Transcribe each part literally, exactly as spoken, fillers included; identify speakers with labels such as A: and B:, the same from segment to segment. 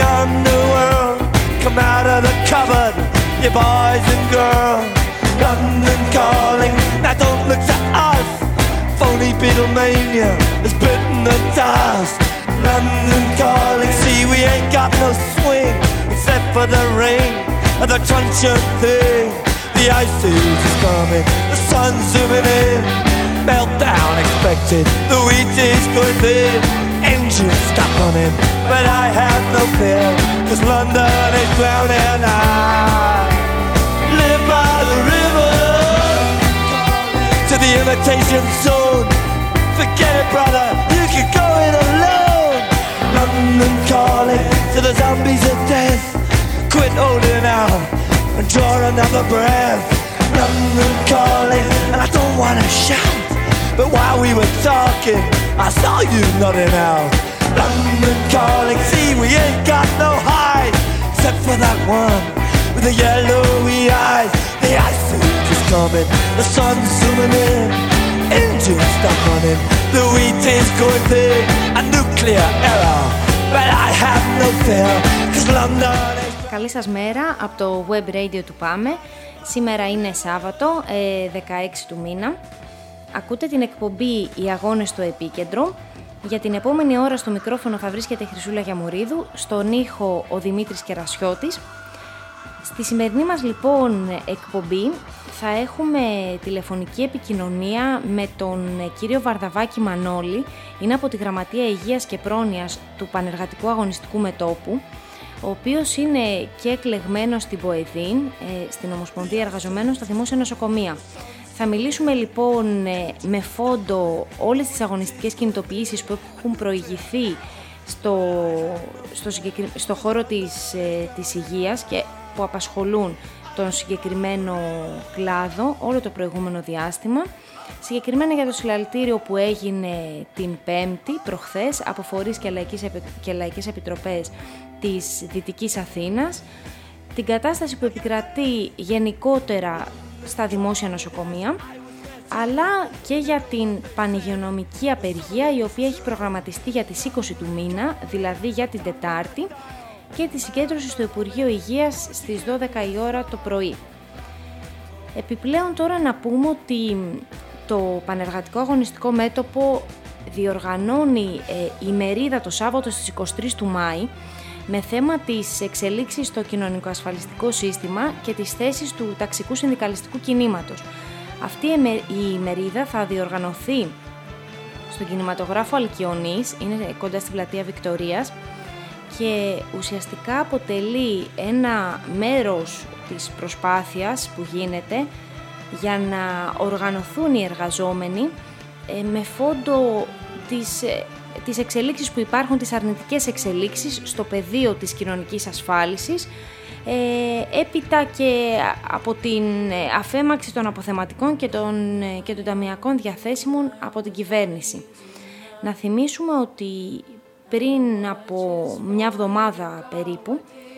A: underworld, come out of the cupboard, you boys and girls. London calling, now don't look to us. Phony Beatlemania has bitten the dust. London calling, see we ain't got no swing except for the ring and the truncheon thing. The ice age is coming, the sun's zooming in. Meltdown expected, the wheat is going thin. Engines stop running, but I have no fear, cause London is drowning. I live by the river, to the imitation zone. Forget it, brother, you can go it alone. London calling to the zombies of death. Quit holding out and draw another breath. London calling, and I don't wanna shout, but while we were talking, I saw you nodding out. London calling, see we ain't got no hide, except for that one with the yellowy eyes. The ice age is coming, the sun's zooming in. Engines stop running, the wheat is going big. A nuclear error, but I have no fear, cause London is...
B: Καλή σας μέρα από το web radio του Πάμε. Σήμερα είναι Σάββατο, δεκαέξι του μήνα. Ακούτε την εκπομπή «Οι αγώνες στο επίκεντρο». Για την επόμενη ώρα στο μικρόφωνο θα βρίσκεται η Χρυσούλα Γιαμουρίδου, στον ήχο ο Δημήτρης Κερασιώτης. Στη σημερινή μας λοιπόν εκπομπή θα έχουμε τηλεφωνική επικοινωνία με τον κύριο Βαρδαβάκη Μανώλη, είναι από τη Γραμματεία Υγείας και Πρόνοιας του Πανεργατικού Αγωνιστικού Μετώπου, ο οποίος είναι και εκλεγμένος στην ΠΟΕΔΗΝ, στην Ομοσπονδία Εργαζομένων στα Δημόσια Νοσοκομεία. Θα μιλήσουμε λοιπόν με φόντο όλες τις αγωνιστικές κινητοποιήσεις που έχουν προηγηθεί στο, στο, συγκεκρι... στο χώρο της, της υγείας και που απασχολούν τον συγκεκριμένο κλάδο όλο το προηγούμενο διάστημα. Συγκεκριμένα για το συλλαλητήριο που έγινε την Πέμπτη, προχθές, από φορείς και λαϊκές, και λαϊκές επιτροπές της Δυτικής Αθήνας, την κατάσταση που επικρατεί γενικότερα στα δημόσια νοσοκομεία, αλλά και για την πανηγειονομική απεργία, η οποία έχει προγραμματιστεί για τις είκοσι του μήνα, δηλαδή για την Τετάρτη, και τη συγκέντρωση στο Υπουργείο Υγείας στις δώδεκα η ώρα το πρωί. Επιπλέον τώρα να πούμε ότι το Πανεργατικό Αγωνιστικό Μέτωπο διοργανώνει ε, ημερίδα το Σάββατο στις είκοσι τρεις του Μάη με θέμα τις εξελίξεις στο κοινωνικοασφαλιστικό σύστημα και τις θέσεις του ταξικού συνδικαλιστικού κινήματος. Αυτή η ημερίδα θα διοργανωθεί στον κινηματογράφο Αλκιονής, είναι κοντά στην πλατεία Βικτωρίας, και ουσιαστικά αποτελεί ένα μέρος της προσπάθειας που γίνεται για να οργανωθούν οι εργαζόμενοι ε, με φόντο τις, ε, τις εξελίξεις που υπάρχουν, τις αρνητικές εξελίξεις στο πεδίο της κοινωνικής ασφάλισης, ε, έπειτα και από την αφέμαξη των αποθεματικών και των, και των ταμιακών διαθέσιμων από την κυβέρνηση. Να θυμίσουμε ότι πριν από μια εβδομάδα περίπου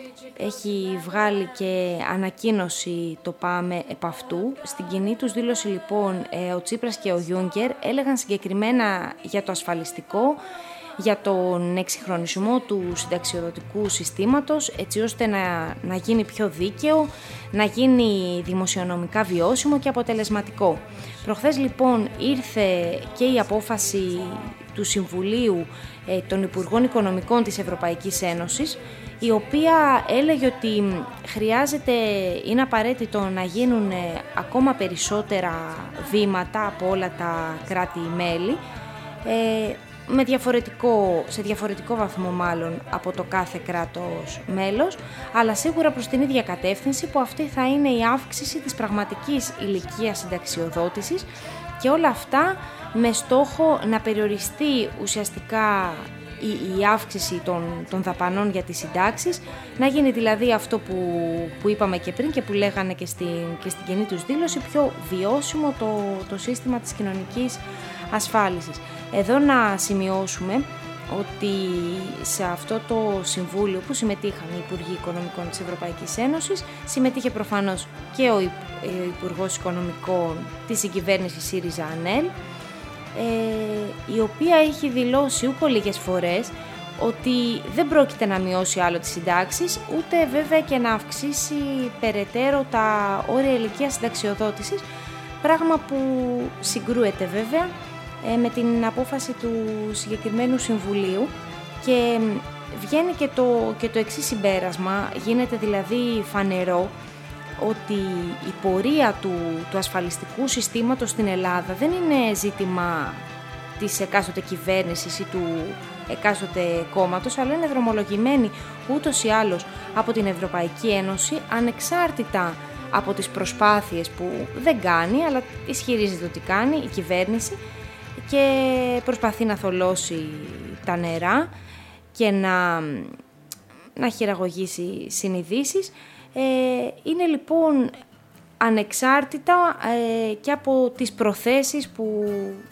B: έχει βγάλει και ανακοίνωση το ΠΑΜΕ επ' αυτού. Στην κοινή τους δήλωση λοιπόν ο Τσίπρας και ο Γιούγκερ έλεγαν συγκεκριμένα για το ασφαλιστικό, για τον εξυγχρονισμό του συνταξιοδοτικού συστήματος, έτσι ώστε να, να γίνει πιο δίκαιο, να γίνει δημοσιονομικά βιώσιμο και αποτελεσματικό. Προχθές λοιπόν ήρθε και η απόφαση του Συμβουλίου ε, των Υπουργών Οικονομικών της Ευρωπαϊκής Ένωσης, η οποία έλεγε ότι χρειάζεται, είναι απαραίτητο να γίνουν ακόμα περισσότερα βήματα από όλα τα κράτη-μέλη, ε, με διαφορετικό, σε διαφορετικό βαθμό μάλλον από το κάθε κράτος μέλος, αλλά σίγουρα προς την ίδια κατεύθυνση, που αυτή θα είναι η αύξηση της πραγματικής ηλικίας συνταξιοδότησης, και όλα αυτά με στόχο να περιοριστεί ουσιαστικά η, η αύξηση των, των δαπανών για τις συντάξεις, να γίνει δηλαδή αυτό που, που είπαμε και πριν και που λέγανε και στην, και στην κοινή τους δήλωση, πιο βιώσιμο το, το σύστημα της κοινωνικής ασφάλισης. Εδώ να σημειώσουμε ότι σε αυτό το συμβούλιο που συμμετείχαν οι Υπουργοί Οικονομικών της Ευρωπαϊκής Ένωσης, συμμετείχε προφανώς και ο Υπουργός Οικονομικών της συγκυβέρνησης ΣΥΡΙΖΑ ΑΝΕΛ, ε, η οποία έχει δηλώσει ούκο λίγες φορές ότι δεν πρόκειται να μειώσει άλλο τις συντάξεις, ούτε βέβαια και να αυξήσει περαιτέρω τα όρια ηλικίας συνταξιοδότησης, πράγμα που συγκρούεται βέβαια με την απόφαση του συγκεκριμένου Συμβουλίου και βγαίνει και το, και το εξής συμπέρασμα, γίνεται δηλαδή φανερό ότι η πορεία του, του ασφαλιστικού συστήματος στην Ελλάδα δεν είναι ζήτημα της εκάστοτε κυβέρνησης ή του εκάστοτε κόμματος, αλλά είναι δρομολογημένη ούτως ή άλλως από την Ευρωπαϊκή Ένωση, ανεξάρτητα από τις προσπάθειες που δεν κάνει, αλλά ισχυρίζεται ότι κάνει η κυβέρνηση και προσπαθεί να θολώσει τα νερά και να, να χειραγωγήσει συνειδήσεις. Ε, είναι λοιπόν ανεξάρτητα ε, και από τις προθέσεις που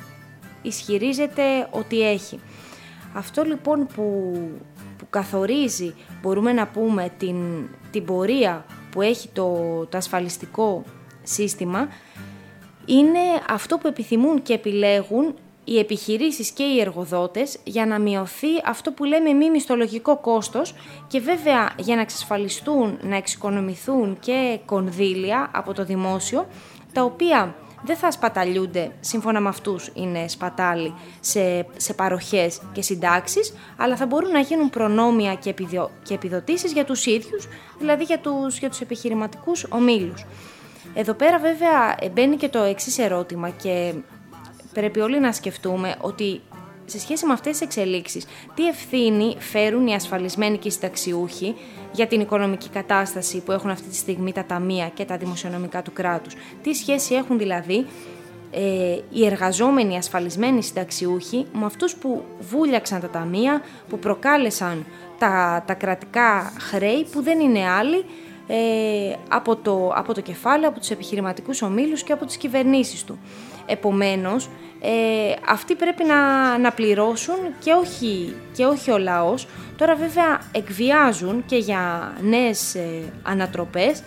B: ισχυρίζεται ότι έχει. Αυτό λοιπόν που, που καθορίζει, μπορούμε να πούμε, την, την πορεία που έχει το, το ασφαλιστικό σύστημα, είναι αυτό που επιθυμούν και επιλέγουν οι επιχειρήσεις και οι εργοδότες για να μειωθεί αυτό που λέμε μη μισθολογικό κόστος και βέβαια για να εξασφαλιστούν, να εξοικονομηθούν και κονδύλια από το δημόσιο, τα οποία δεν θα σπαταλιούνται, σύμφωνα με αυτούς είναι σπατάλη, σε, σε παροχές και συντάξεις, αλλά θα μπορούν να γίνουν προνόμια και, επιδο, και επιδοτήσεις για τους ίδιους, δηλαδή για τους, για τους επιχειρηματικούς ομίλους. Εδώ πέρα βέβαια μπαίνει και το εξής ερώτημα και πρέπει όλοι να σκεφτούμε ότι σε σχέση με αυτές τις εξελίξεις, τι ευθύνη φέρουν οι ασφαλισμένοι και οι συνταξιούχοι για την οικονομική κατάσταση που έχουν αυτή τη στιγμή τα ταμεία και τα δημοσιονομικά του κράτους. Τι σχέση έχουν δηλαδή ε, οι εργαζόμενοι ασφαλισμένοι συνταξιούχοι με αυτούς που βούλιαξαν τα ταμεία, που προκάλεσαν τα, τα κρατικά χρέη που δεν είναι άλλοι ε, από, το, από το κεφάλαιο, από τους επιχειρηματικούς ομίλους και από τις κυβερνήσεις του. Επομένως, ε, αυτοί πρέπει να, να πληρώσουν και όχι, και όχι ο λαός. Τώρα βέβαια εκβιάζουν και για νέες ε, ανατροπές,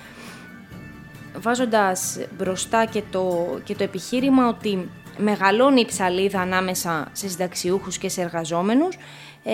B: βάζοντας μπροστά και το, και το επιχείρημα ότι μεγαλώνει η ψαλίδα ανάμεσα σε συνταξιούχους και σε εργαζόμενους ε,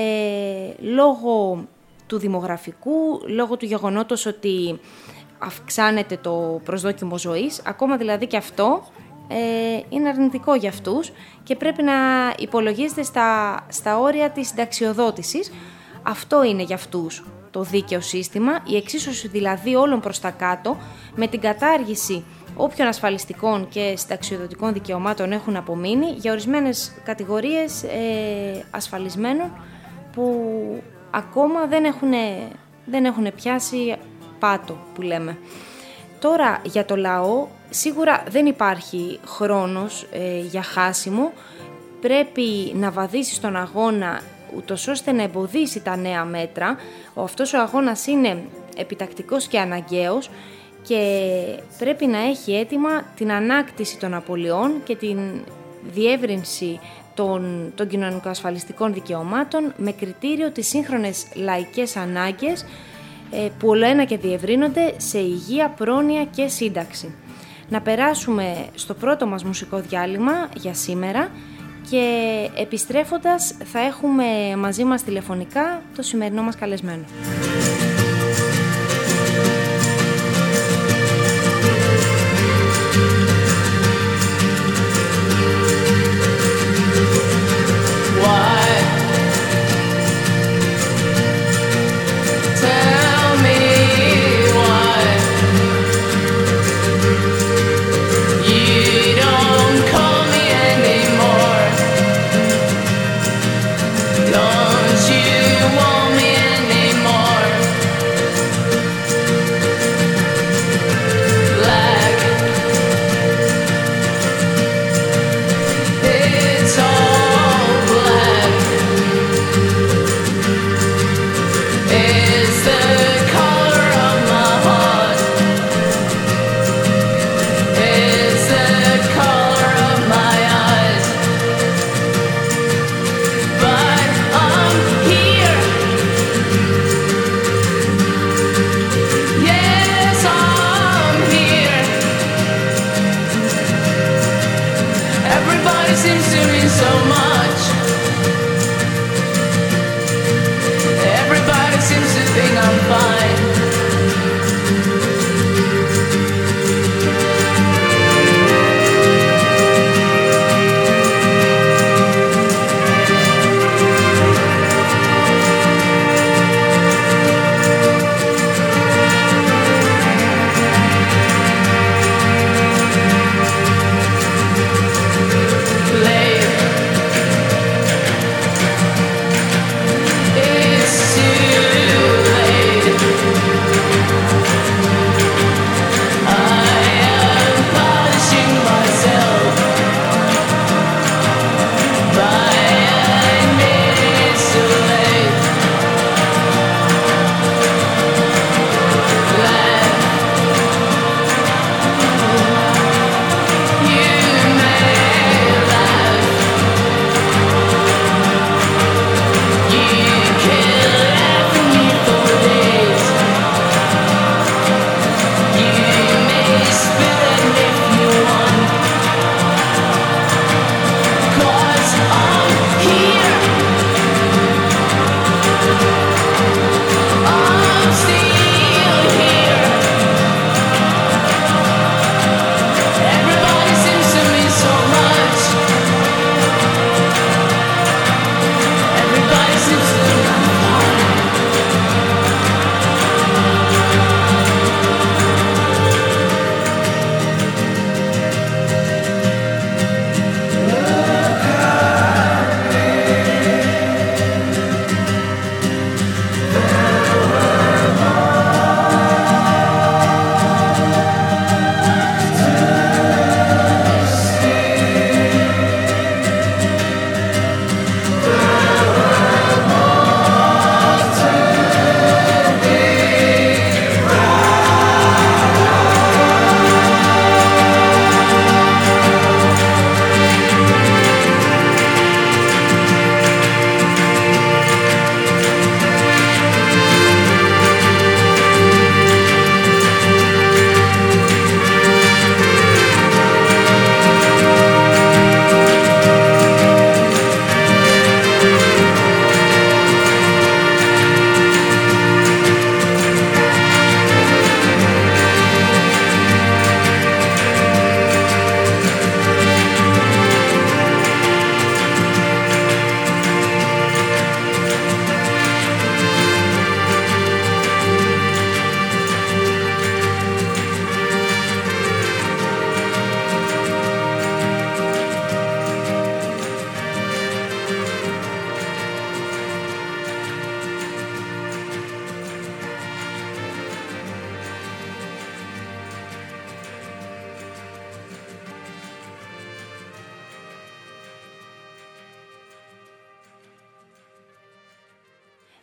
B: λόγω του δημογραφικού, λόγω του γεγονότος ότι αυξάνεται το προσδόκιμο ζωής, ακόμα δηλαδή και αυτό ε, είναι αρνητικό για αυτούς και πρέπει να υπολογίζεται στα, στα όρια της συνταξιοδότησης. Αυτό είναι για αυτούς το δίκαιο σύστημα, η εξίσωση δηλαδή όλων προς τα κάτω, με την κατάργηση όποιων ασφαλιστικών και συνταξιοδοτικών δικαιωμάτων έχουν απομείνει για ορισμένες κατηγορίες ε, ασφαλισμένων που ακόμα δεν έχουν, δεν έχουν πιάσει πάτο που λέμε. Τώρα για το λαό σίγουρα δεν υπάρχει χρόνος ε, για χάσιμο, πρέπει να βαδίσει στον αγώνα ούτως ώστε να εμποδίσει τα νέα μέτρα. Ο, αυτός ο αγώνας είναι επιτακτικός και αναγκαίος και πρέπει να έχει έτοιμα την ανάκτηση των απολειών και την διεύρυνση των, των κοινωνικοασφαλιστικών δικαιωμάτων με κριτήριο τις σύγχρονες λαϊκές ανάγκες ε, που ολοένα και διευρύνονται σε υγεία, πρόνοια και σύνταξη. Να περάσουμε στο πρώτο μας μουσικό διάλειμμα για σήμερα και επιστρέφοντας θα έχουμε μαζί μας τηλεφωνικά το σημερινό μας καλεσμένο.
C: Don't you want me anymore?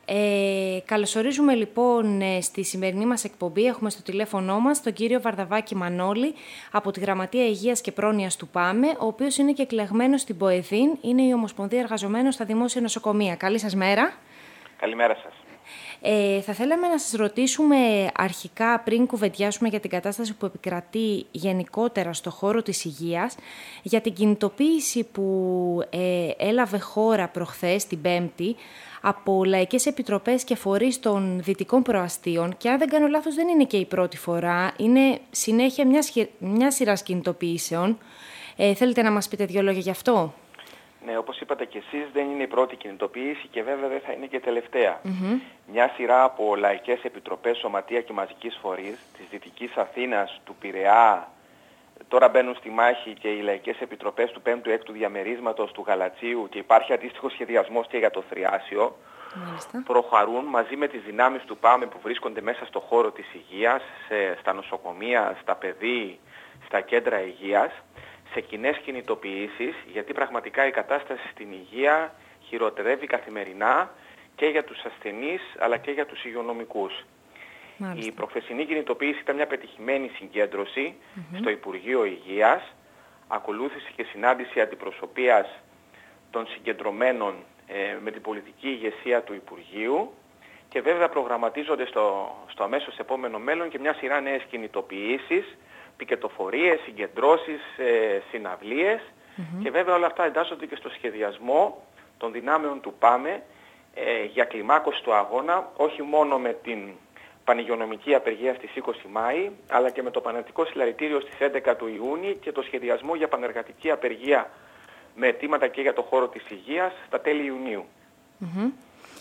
B: Ε, καλωσορίζουμε λοιπόν στη σημερινή μας εκπομπή, έχουμε στο τηλέφωνό μας τον κύριο Βαρδαβάκη Μανώλη από τη Γραμματεία Υγείας και Πρόνοιας του ΠΑΜΕ, ο οποίος είναι και εκλεγμένος στην ΠΟΕΔΗΝ, είναι η Ομοσπονδία Εργαζομένων στα Δημόσια Νοσοκομεία. Καλή σας μέρα.
C: Καλημέρα σας.
B: Ε, θα θέλαμε να σας ρωτήσουμε αρχικά, πριν κουβεντιάσουμε για την κατάσταση που επικρατεί γενικότερα στο χώρο της υγείας, για την κινητοποίηση που ε, έλαβε χώρα προχθές, την Πέμπτη, από λαϊκές επιτροπές και φορείς των δυτικών προαστίων, και αν δεν κάνω λάθος δεν είναι και η πρώτη φορά, είναι συνέχεια μιας, μιας σειράς κινητοποιήσεων. Ε, θέλετε να μας πείτε δύο λόγια γι' αυτό?
C: Ναι, όπως είπατε και εσείς, δεν είναι η πρώτη κινητοποίηση και βέβαια δεν θα είναι και τελευταία.
B: Mm-hmm.
C: Μια σειρά από λαϊκές επιτροπές, σωματεία και μαζικής φορείς της Δυτικής Αθήνας, του Πειραιά, τώρα μπαίνουν στη μάχη και οι λαϊκές επιτροπές του πέμπτου έκτου διαμερίσματος, του Γαλατσίου, και υπάρχει αντίστοιχο σχεδιασμός και για το Θριάσιο.
B: Μάλιστα.
C: Προχωρούν μαζί με τις δυνάμεις του ΠΑΜΕ που βρίσκονται μέσα στο χώρο της υγείας, σε, στα νοσοκομεία, στα παιδεία, στα κέντρα υγείας, σε κοινές κινητοποιήσεις, γιατί πραγματικά η κατάσταση στην υγεία χειροτερεύει καθημερινά και για τους ασθενείς αλλά και για τους υγειονομικούς.
B: Μάλιστα.
C: Η προχθεσινή κινητοποίηση ήταν μια πετυχημένη συγκέντρωση
B: mm-hmm.
C: στο Υπουργείο Υγείας, ακολούθησε και συνάντηση αντιπροσωπείας των συγκεντρωμένων ε, με την πολιτική ηγεσία του Υπουργείου, και βέβαια προγραμματίζονται στο, στο αμέσως επόμενο μέλλον και μια σειρά νέες κινητοποιήσεις, πικετοφορίες, συγκεντρώσεις, ε, συναυλίες mm-hmm. και βέβαια όλα αυτά εντάσσονται και στο σχεδιασμό των δυνάμεων του ΠΑΜΕ ε, για κλιμάκωση του αγώνα, όχι μόνο με την πανηγειονομική απεργία στις είκοσι Μάη, αλλά και με το πανεργατικό συλλαλητήριο στις έντεκα του Ιούνιου και το σχεδιασμό για πανεργατική απεργία με αιτήματα και για το χώρο της υγείας στα τέλη Ιουνίου.
B: Mm-hmm.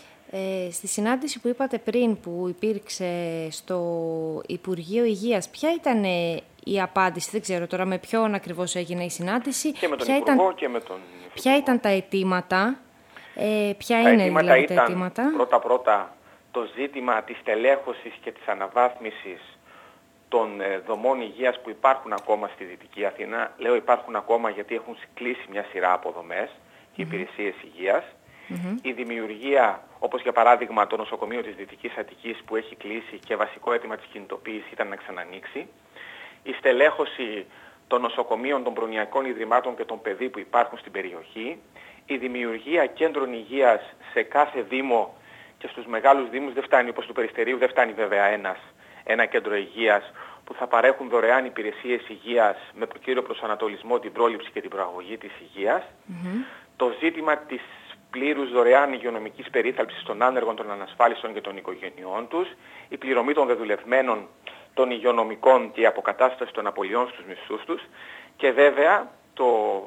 B: Ε, στη συνάντηση που είπατε πριν που υπήρξε στο Υπουργείο Υγείας, ποια ήταν η απάντηση? Δεν ξέρω τώρα με ποιον ακριβώς έγινε η συνάντηση.
C: Και με τον
B: ποια
C: Υπουργό
B: ήταν,
C: και με τον
B: Ποια ήταν τα αιτήματα, ε, ποια
C: τα
B: είναι
C: αιτήματα
B: δηλαδή
C: ήταν,
B: τα αιτήματα?
C: Πρώτα-πρώτα το ζήτημα της τελέχωσης και της αναβάθμισης των ε, δομών υγείας που υπάρχουν ακόμα στη Δυτική Αθήνα. Λέω υπάρχουν ακόμα γιατί έχουν κλείσει μια σειρά από δομές και mm-hmm. υπηρεσίες υγείας. Mm-hmm. Η δημιουργία, όπως για παράδειγμα το νοσοκομείο της Δυτικής Αττικής που έχει κλείσει και βασικό αίτημα της κινητοποίησης ήταν να ξανανοίξει. Η στελέχωση των νοσοκομείων, των προνοιακών ιδρυμάτων και των παιδείων που υπάρχουν στην περιοχή. Η δημιουργία κέντρων υγείας σε κάθε δήμο και στους μεγάλους δήμους δεν φτάνει, όπως του Περιστερίου δεν φτάνει βέβαια ένας, ένα κέντρο υγείας που θα παρέχουν δωρεάν υπηρεσίες υγείας με κύριο προσανατολισμό την πρόληψη και την προαγωγή της υγείας. Mm-hmm. Το ζήτημα της πλήρους δωρεάν υγειονομικής περίθαλψης των άνεργων, των ανασφάλιστων και των οικογενειών τους, η πληρωμή των δεδουλευμένων των υγειονομικών και η αποκατάσταση των απολειών στους μισθούς τους, και βέβαια το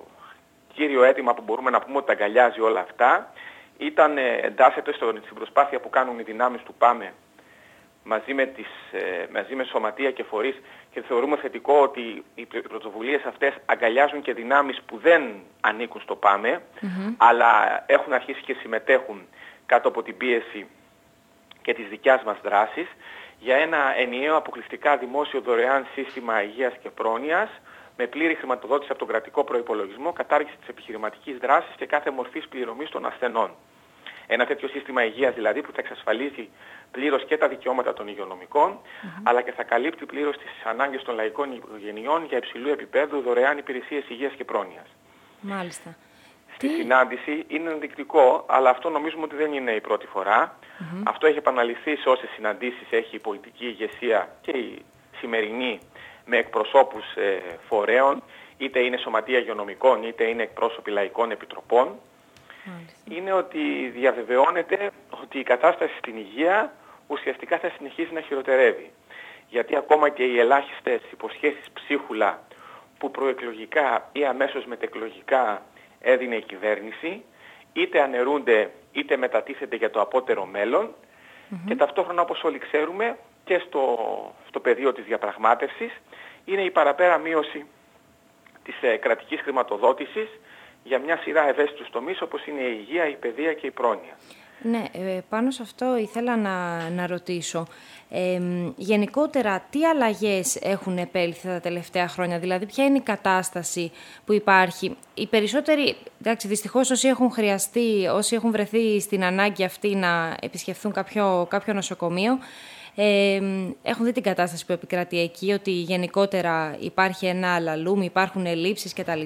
C: κύριο αίτημα που μπορούμε να πούμε ότι τα αγκαλιάζει όλα αυτά ήταν, εντάσσεται στην προσπάθεια που κάνουν οι δυνάμεις του ΠΑΜΕ μαζί με, τις, μαζί με σωματεία και φορείς, και θεωρούμε θετικό ότι οι πρωτοβουλίες αυτές αγκαλιάζουν και δυνάμεις που δεν ανήκουν στο ΠΑΜΕ mm-hmm. αλλά έχουν αρχίσει και συμμετέχουν κάτω από την πίεση και της δικιάς μας δράσης για ένα ενιαίο αποκλειστικά δημόσιο δωρεάν σύστημα υγείας και πρόνοιας με πλήρη χρηματοδότηση από τον κρατικό προϋπολογισμό, κατάργηση της επιχειρηματικής δράσης και κάθε μορφής πληρωμής των ασθενών. Ένα τέτοιο σύστημα υγείας δηλαδή που θα εξασφαλίζει πλήρως και τα δικαιώματα των υγειονομικών, mm-hmm. αλλά και θα καλύπτει πλήρως τις ανάγκες των λαϊκών οικογενειών για υψηλού επίπεδου δωρεάν υπηρεσίες υγείας και πρόνοιας.
B: Μάλιστα.
C: Στη Τι... συνάντηση είναι ενδεικτικό, αλλά αυτό νομίζουμε ότι δεν είναι η πρώτη φορά. Mm-hmm. Αυτό έχει επαναληφθεί σε όσες συναντήσεις έχει η πολιτική ηγεσία και η σημερινή με εκπροσώπους ε, φορέων, είτε είναι σωματεία υγειονομικών, είτε είναι εκπρόσωποι λαϊκών επιτροπών. Μάλιστα. Είναι ότι διαβεβαιώνεται ότι η κατάσταση στην υγεία ουσιαστικά θα συνεχίσει να χειροτερεύει. Γιατί ακόμα και οι ελάχιστες υποσχέσεις ψίχουλα που προεκλογικά ή αμέσως μετεκλογικά έδινε η κυβέρνηση, είτε αναιρούνται είτε μετατίθενται για το απότερο μέλλον mm-hmm. και ταυτόχρονα, όπως όλοι ξέρουμε, και στο, στο πεδίο της διαπραγμάτευσης είναι η παραπέρα μείωση της ε, κρατικής χρηματοδότησης για μια σειρά ευαίσθητους τομείς όπως είναι η υγεία, η παιδεία και η πρόνοια.
B: Ναι, πάνω σε αυτό ήθελα να, να ρωτήσω. Ε, γενικότερα, τι αλλαγές έχουν επέλθει τα τελευταία χρόνια, δηλαδή ποια είναι η κατάσταση που υπάρχει? Οι περισσότεροι, εντάξει, δυστυχώς όσοι έχουν χρειαστεί, όσοι έχουν βρεθεί στην ανάγκη αυτή να επισκεφθούν κάποιο, κάποιο νοσοκομείο, ε, έχουν δει την κατάσταση που επικρατεί εκεί, ότι γενικότερα υπάρχει ένα αλαλούμ, υπάρχουν ελλείψεις κτλ.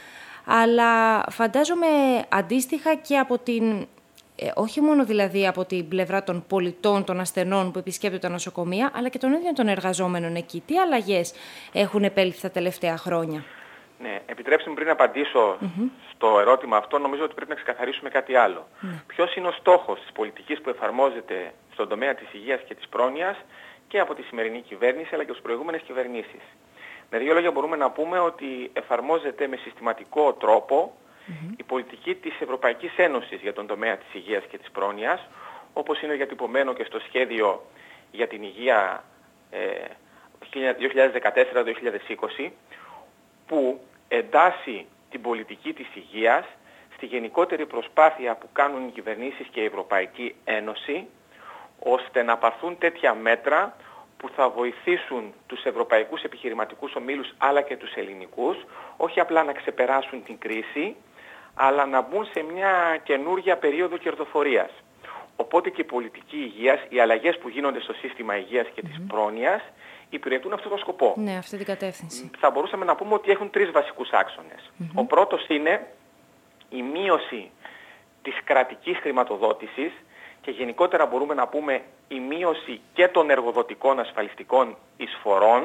B: Αλλά φαντάζομαι αντίστοιχα και από την... Ε, όχι μόνο δηλαδή από την πλευρά των πολιτών, των ασθενών που επισκέπτονται τα νοσοκομεία, αλλά και των ίδιων των εργαζόμενων εκεί. Τι αλλαγές έχουν επέλθει τα τελευταία χρόνια?
C: Ναι, επιτρέψτε μου πριν να απαντήσω mm-hmm. στο ερώτημα αυτό, νομίζω ότι πρέπει να ξεκαθαρίσουμε κάτι άλλο. Mm. Ποιος είναι ο στόχος της πολιτικής που εφαρμόζεται στον τομέα της υγείας και της πρόνοιας και από τη σημερινή κυβέρνηση αλλά και τις προηγούμενες κυβερνήσεις? Με δύο λόγια μπορούμε να πούμε ότι εφαρμόζεται με συστηματικό τρόπο Mm-hmm. η πολιτική της Ευρωπαϊκής Ένωσης για τον τομέα της υγείας και της πρόνοιας, όπως είναι διατυπωμένο και στο σχέδιο για την υγεία ε, δύο χιλιάδες δεκατέσσερα με δύο χιλιάδες είκοσι, που εντάσσει την πολιτική της υγείας στη γενικότερη προσπάθεια που κάνουν οι κυβερνήσεις και η Ευρωπαϊκή Ένωση, ώστε να πάρθουν τέτοια μέτρα που θα βοηθήσουν τους ευρωπαϊκούς επιχειρηματικούς ομίλους αλλά και τους ελληνικούς, όχι απλά να ξεπεράσουν την κρίση, αλλά να μπουν σε μια καινούργια περίοδο κερδοφορίας. Οπότε και η πολιτική υγείας, οι αλλαγές που γίνονται στο σύστημα υγείας και mm-hmm. της πρόνοιας, υπηρετούν αυτό το σκοπό.
B: Ναι, αυτή την κατεύθυνση.
C: Θα μπορούσαμε να πούμε ότι έχουν τρεις βασικούς άξονες. Mm-hmm. Ο πρώτος είναι η μείωση της κρατικής χρηματοδότησης και γενικότερα μπορούμε να πούμε η μείωση και των εργοδοτικών ασφαλιστικών εισφορών,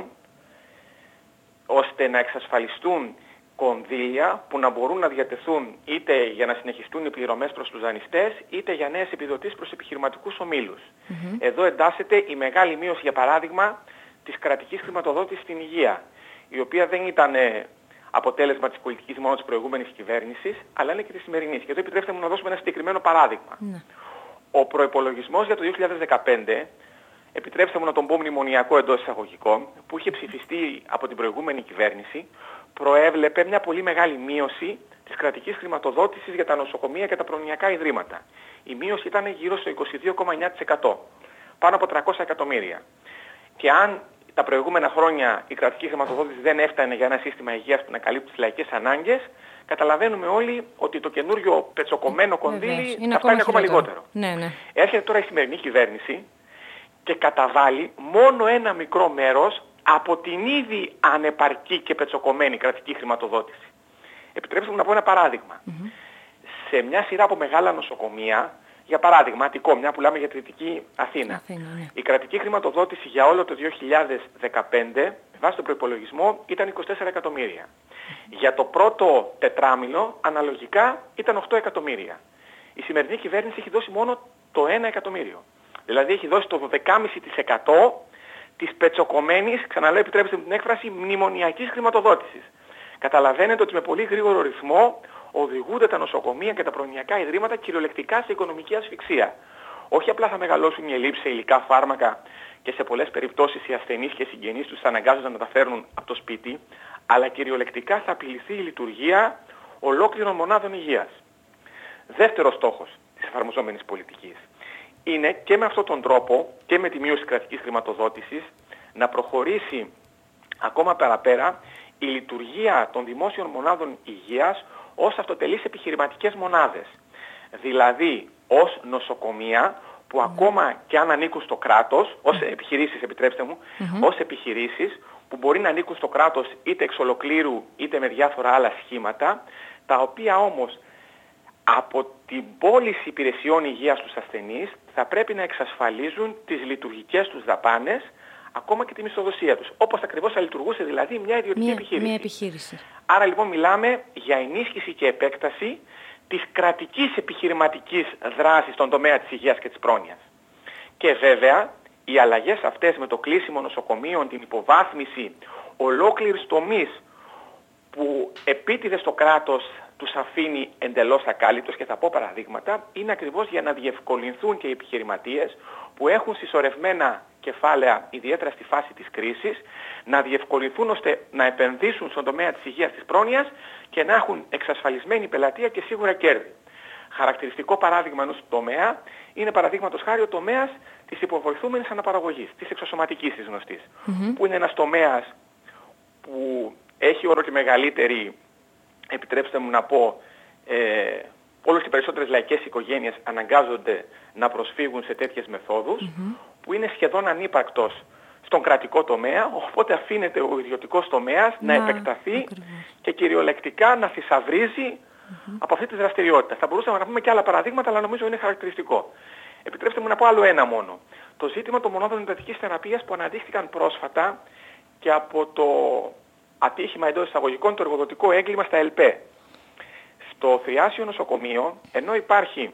C: ώστε να εξασφαλιστούν κονδύλια που να μπορούν να διατεθούν είτε για να συνεχιστούν οι πληρωμές προς τους δανειστές, είτε για νέες επιδοτήσεις προς επιχειρηματικούς ομίλους. Mm-hmm. Εδώ εντάσσεται η μεγάλη μείωση, για παράδειγμα, της κρατικής χρηματοδότησης στην υγεία, η οποία δεν ήταν αποτέλεσμα της πολιτικής μόνο της προηγούμενης κυβέρνησης, αλλά είναι και της σημερινής. Και εδώ επιτρέψτε μου να δώσουμε ένα συγκεκριμένο παράδειγμα. Mm. Ο προϋπολογισμός για το δύο χιλιάδες δεκαπέντε, επιτρέψτε μου να τον πω μνημονιακό εντός εισαγωγικών, που είχε ψηφιστεί από την προηγούμενη κυβέρνηση, προέβλεπε μια πολύ μεγάλη μείωση της κρατικής χρηματοδότησης για τα νοσοκομεία και τα προνοιακά ιδρύματα. Η μείωση ήταν γύρω στο είκοσι δύο κόμμα εννιά τοις εκατό, πάνω από τριακόσια εκατομμύρια. Και αν τα προηγούμενα χρόνια η κρατική χρηματοδότηση δεν έφτανε για ένα σύστημα υγείας που να καλύπτει τις λαϊκές ανάγκες, καταλαβαίνουμε όλοι ότι το καινούριο πετσοκομμένο κονδύλι θα φτάνει ακόμα λιγότερο.
B: Ναι, ναι.
C: Έρχεται τώρα η σημερινή κυβέρνηση και καταβάλει μόνο ένα μικρό μέρος από την ήδη ανεπαρκή και πετσοκομμένη κρατική χρηματοδότηση. Επιτρέψτε μου να πω ένα παράδειγμα. Mm-hmm. Σε μια σειρά από μεγάλα νοσοκομεία, για παράδειγμα, Αττικό, μια που λέμε για τη Δυτική Αθήνα,
B: Αθήνα ναι.
C: η κρατική χρηματοδότηση για όλο το δύο χιλιάδες δεκαπέντε, με βάση τον προϋπολογισμό, ήταν είκοσι τέσσερα εκατομμύρια. Για το πρώτο τετράμηνο, αναλογικά, ήταν οκτώ εκατομμύρια. Η σημερινή κυβέρνηση έχει δώσει μόνο το ένα εκατομμύριο. Δηλαδή έχει δώσει το δώδεκα κόμμα πέντε τοις εκατό της πετσοκομμένης, ξαναλέω, επιτρέψτε μου την έκφραση, μνημονιακής χρηματοδότησης. Καταλαβαίνετε ότι με πολύ γρήγορο ρυθμό οδηγούνται τα νοσοκομεία και τα προνοιακά ιδρύματα κυριολεκτικά σε οικονομική ασφυξία. Όχι απλά θα μεγαλώσουν οι ελλείψεις σε υλικά φάρμακα και σε πολλές περιπτώσεις οι ασθενείς και οι συγγενείς τους θα αναγκάζονται να τα φέρνουν από το σπίτι, αλλά κυριολεκτικά θα απειληθεί η λειτουργία ολόκληρων μονάδων υγείας. Δεύτερος στόχος της εφαρμοζόμενης πολιτικής είναι και με αυτόν τον τρόπο και με τη μείωση κρατικής χρηματοδότησης να προχωρήσει ακόμα παραπέρα η λειτουργία των δημόσιων μονάδων υγείας ως αυτοτελείς επιχειρηματικές μονάδες. Δηλαδή ως νοσοκομεία που mm-hmm. ακόμα και αν ανήκουν στο κράτος, ως επιχειρήσεις επιτρέψτε μου, mm-hmm. ως επιχειρήσεις που μπορεί να ανήκουν στο κράτος είτε εξ ολοκλήρου είτε με διάφορα άλλα σχήματα, τα οποία όμως από την πώληση υπηρεσιών υγείας στους ασθενείς θα πρέπει να εξασφαλίζουν τις λειτουργικές τους δαπάνες, ακόμα και τη μισθοδοσία τους. Όπως ακριβώς θα λειτουργούσε δηλαδή μια ιδιωτική
B: μια,
C: επιχείρηση.
B: Μια επιχείρηση.
C: Άρα λοιπόν μιλάμε για ενίσχυση και επέκταση της κρατικής επιχειρηματικής δράσης στον τομέα της υγείας και της πρόνοιας. Και βέβαια οι αλλαγές αυτές με το κλείσιμο νοσοκομείων, την υποβάθμιση ολόκληρης τομής που επίτηδες το κράτος τους αφήνει εντελώς ακάλυπτος, και θα πω παραδείγματα, είναι ακριβώς για να διευκολυνθούν και οι επιχειρηματίες που έχουν συσσωρευμένα κεφάλαια, ιδιαίτερα στη φάση της κρίσης, να διευκολυνθούν ώστε να επενδύσουν στον τομέα της υγείας της πρόνοιας και να έχουν εξασφαλισμένη πελατεία και σίγουρα κέρδη. Χαρακτηριστικό παράδειγμα ενός τομέα είναι παραδείγματος χάρη ο τομέας της υποβοηθούμενης αναπαραγωγής, της εξωσωματικής της γνωστής, mm-hmm. που είναι ένας τομέας που έχει όλο και μεγαλύτερη, επιτρέψτε μου να πω, ε, όλες και περισσότερες λαϊκές οικογένειες αναγκάζονται να προσφύγουν σε τέτοιες μεθόδους, mm-hmm. που είναι σχεδόν ανύπαρκτος στον κρατικό τομέα, οπότε αφήνεται ο ιδιωτικός τομέας να, να επεκταθεί ακριβώς. και κυριολεκτικά να θησαυρίζει mm-hmm. από αυτή τη δραστηριότητα. Θα μπορούσαμε να πούμε και άλλα παραδείγματα, αλλά νομίζω είναι χαρακτηριστικό. Επιτρέψτε μου να πω άλλο ένα μόνο. Το ζήτημα των μονάδων εντατικής θεραπείας που αναδείχθηκαν πρόσφατα και από το ατύχημα εντός εισαγωγικών, το εργοδοτικό έγκλημα στα ΕΛΠΕ. Στο Θριάσιο νοσοκομείο, ενώ υπάρχει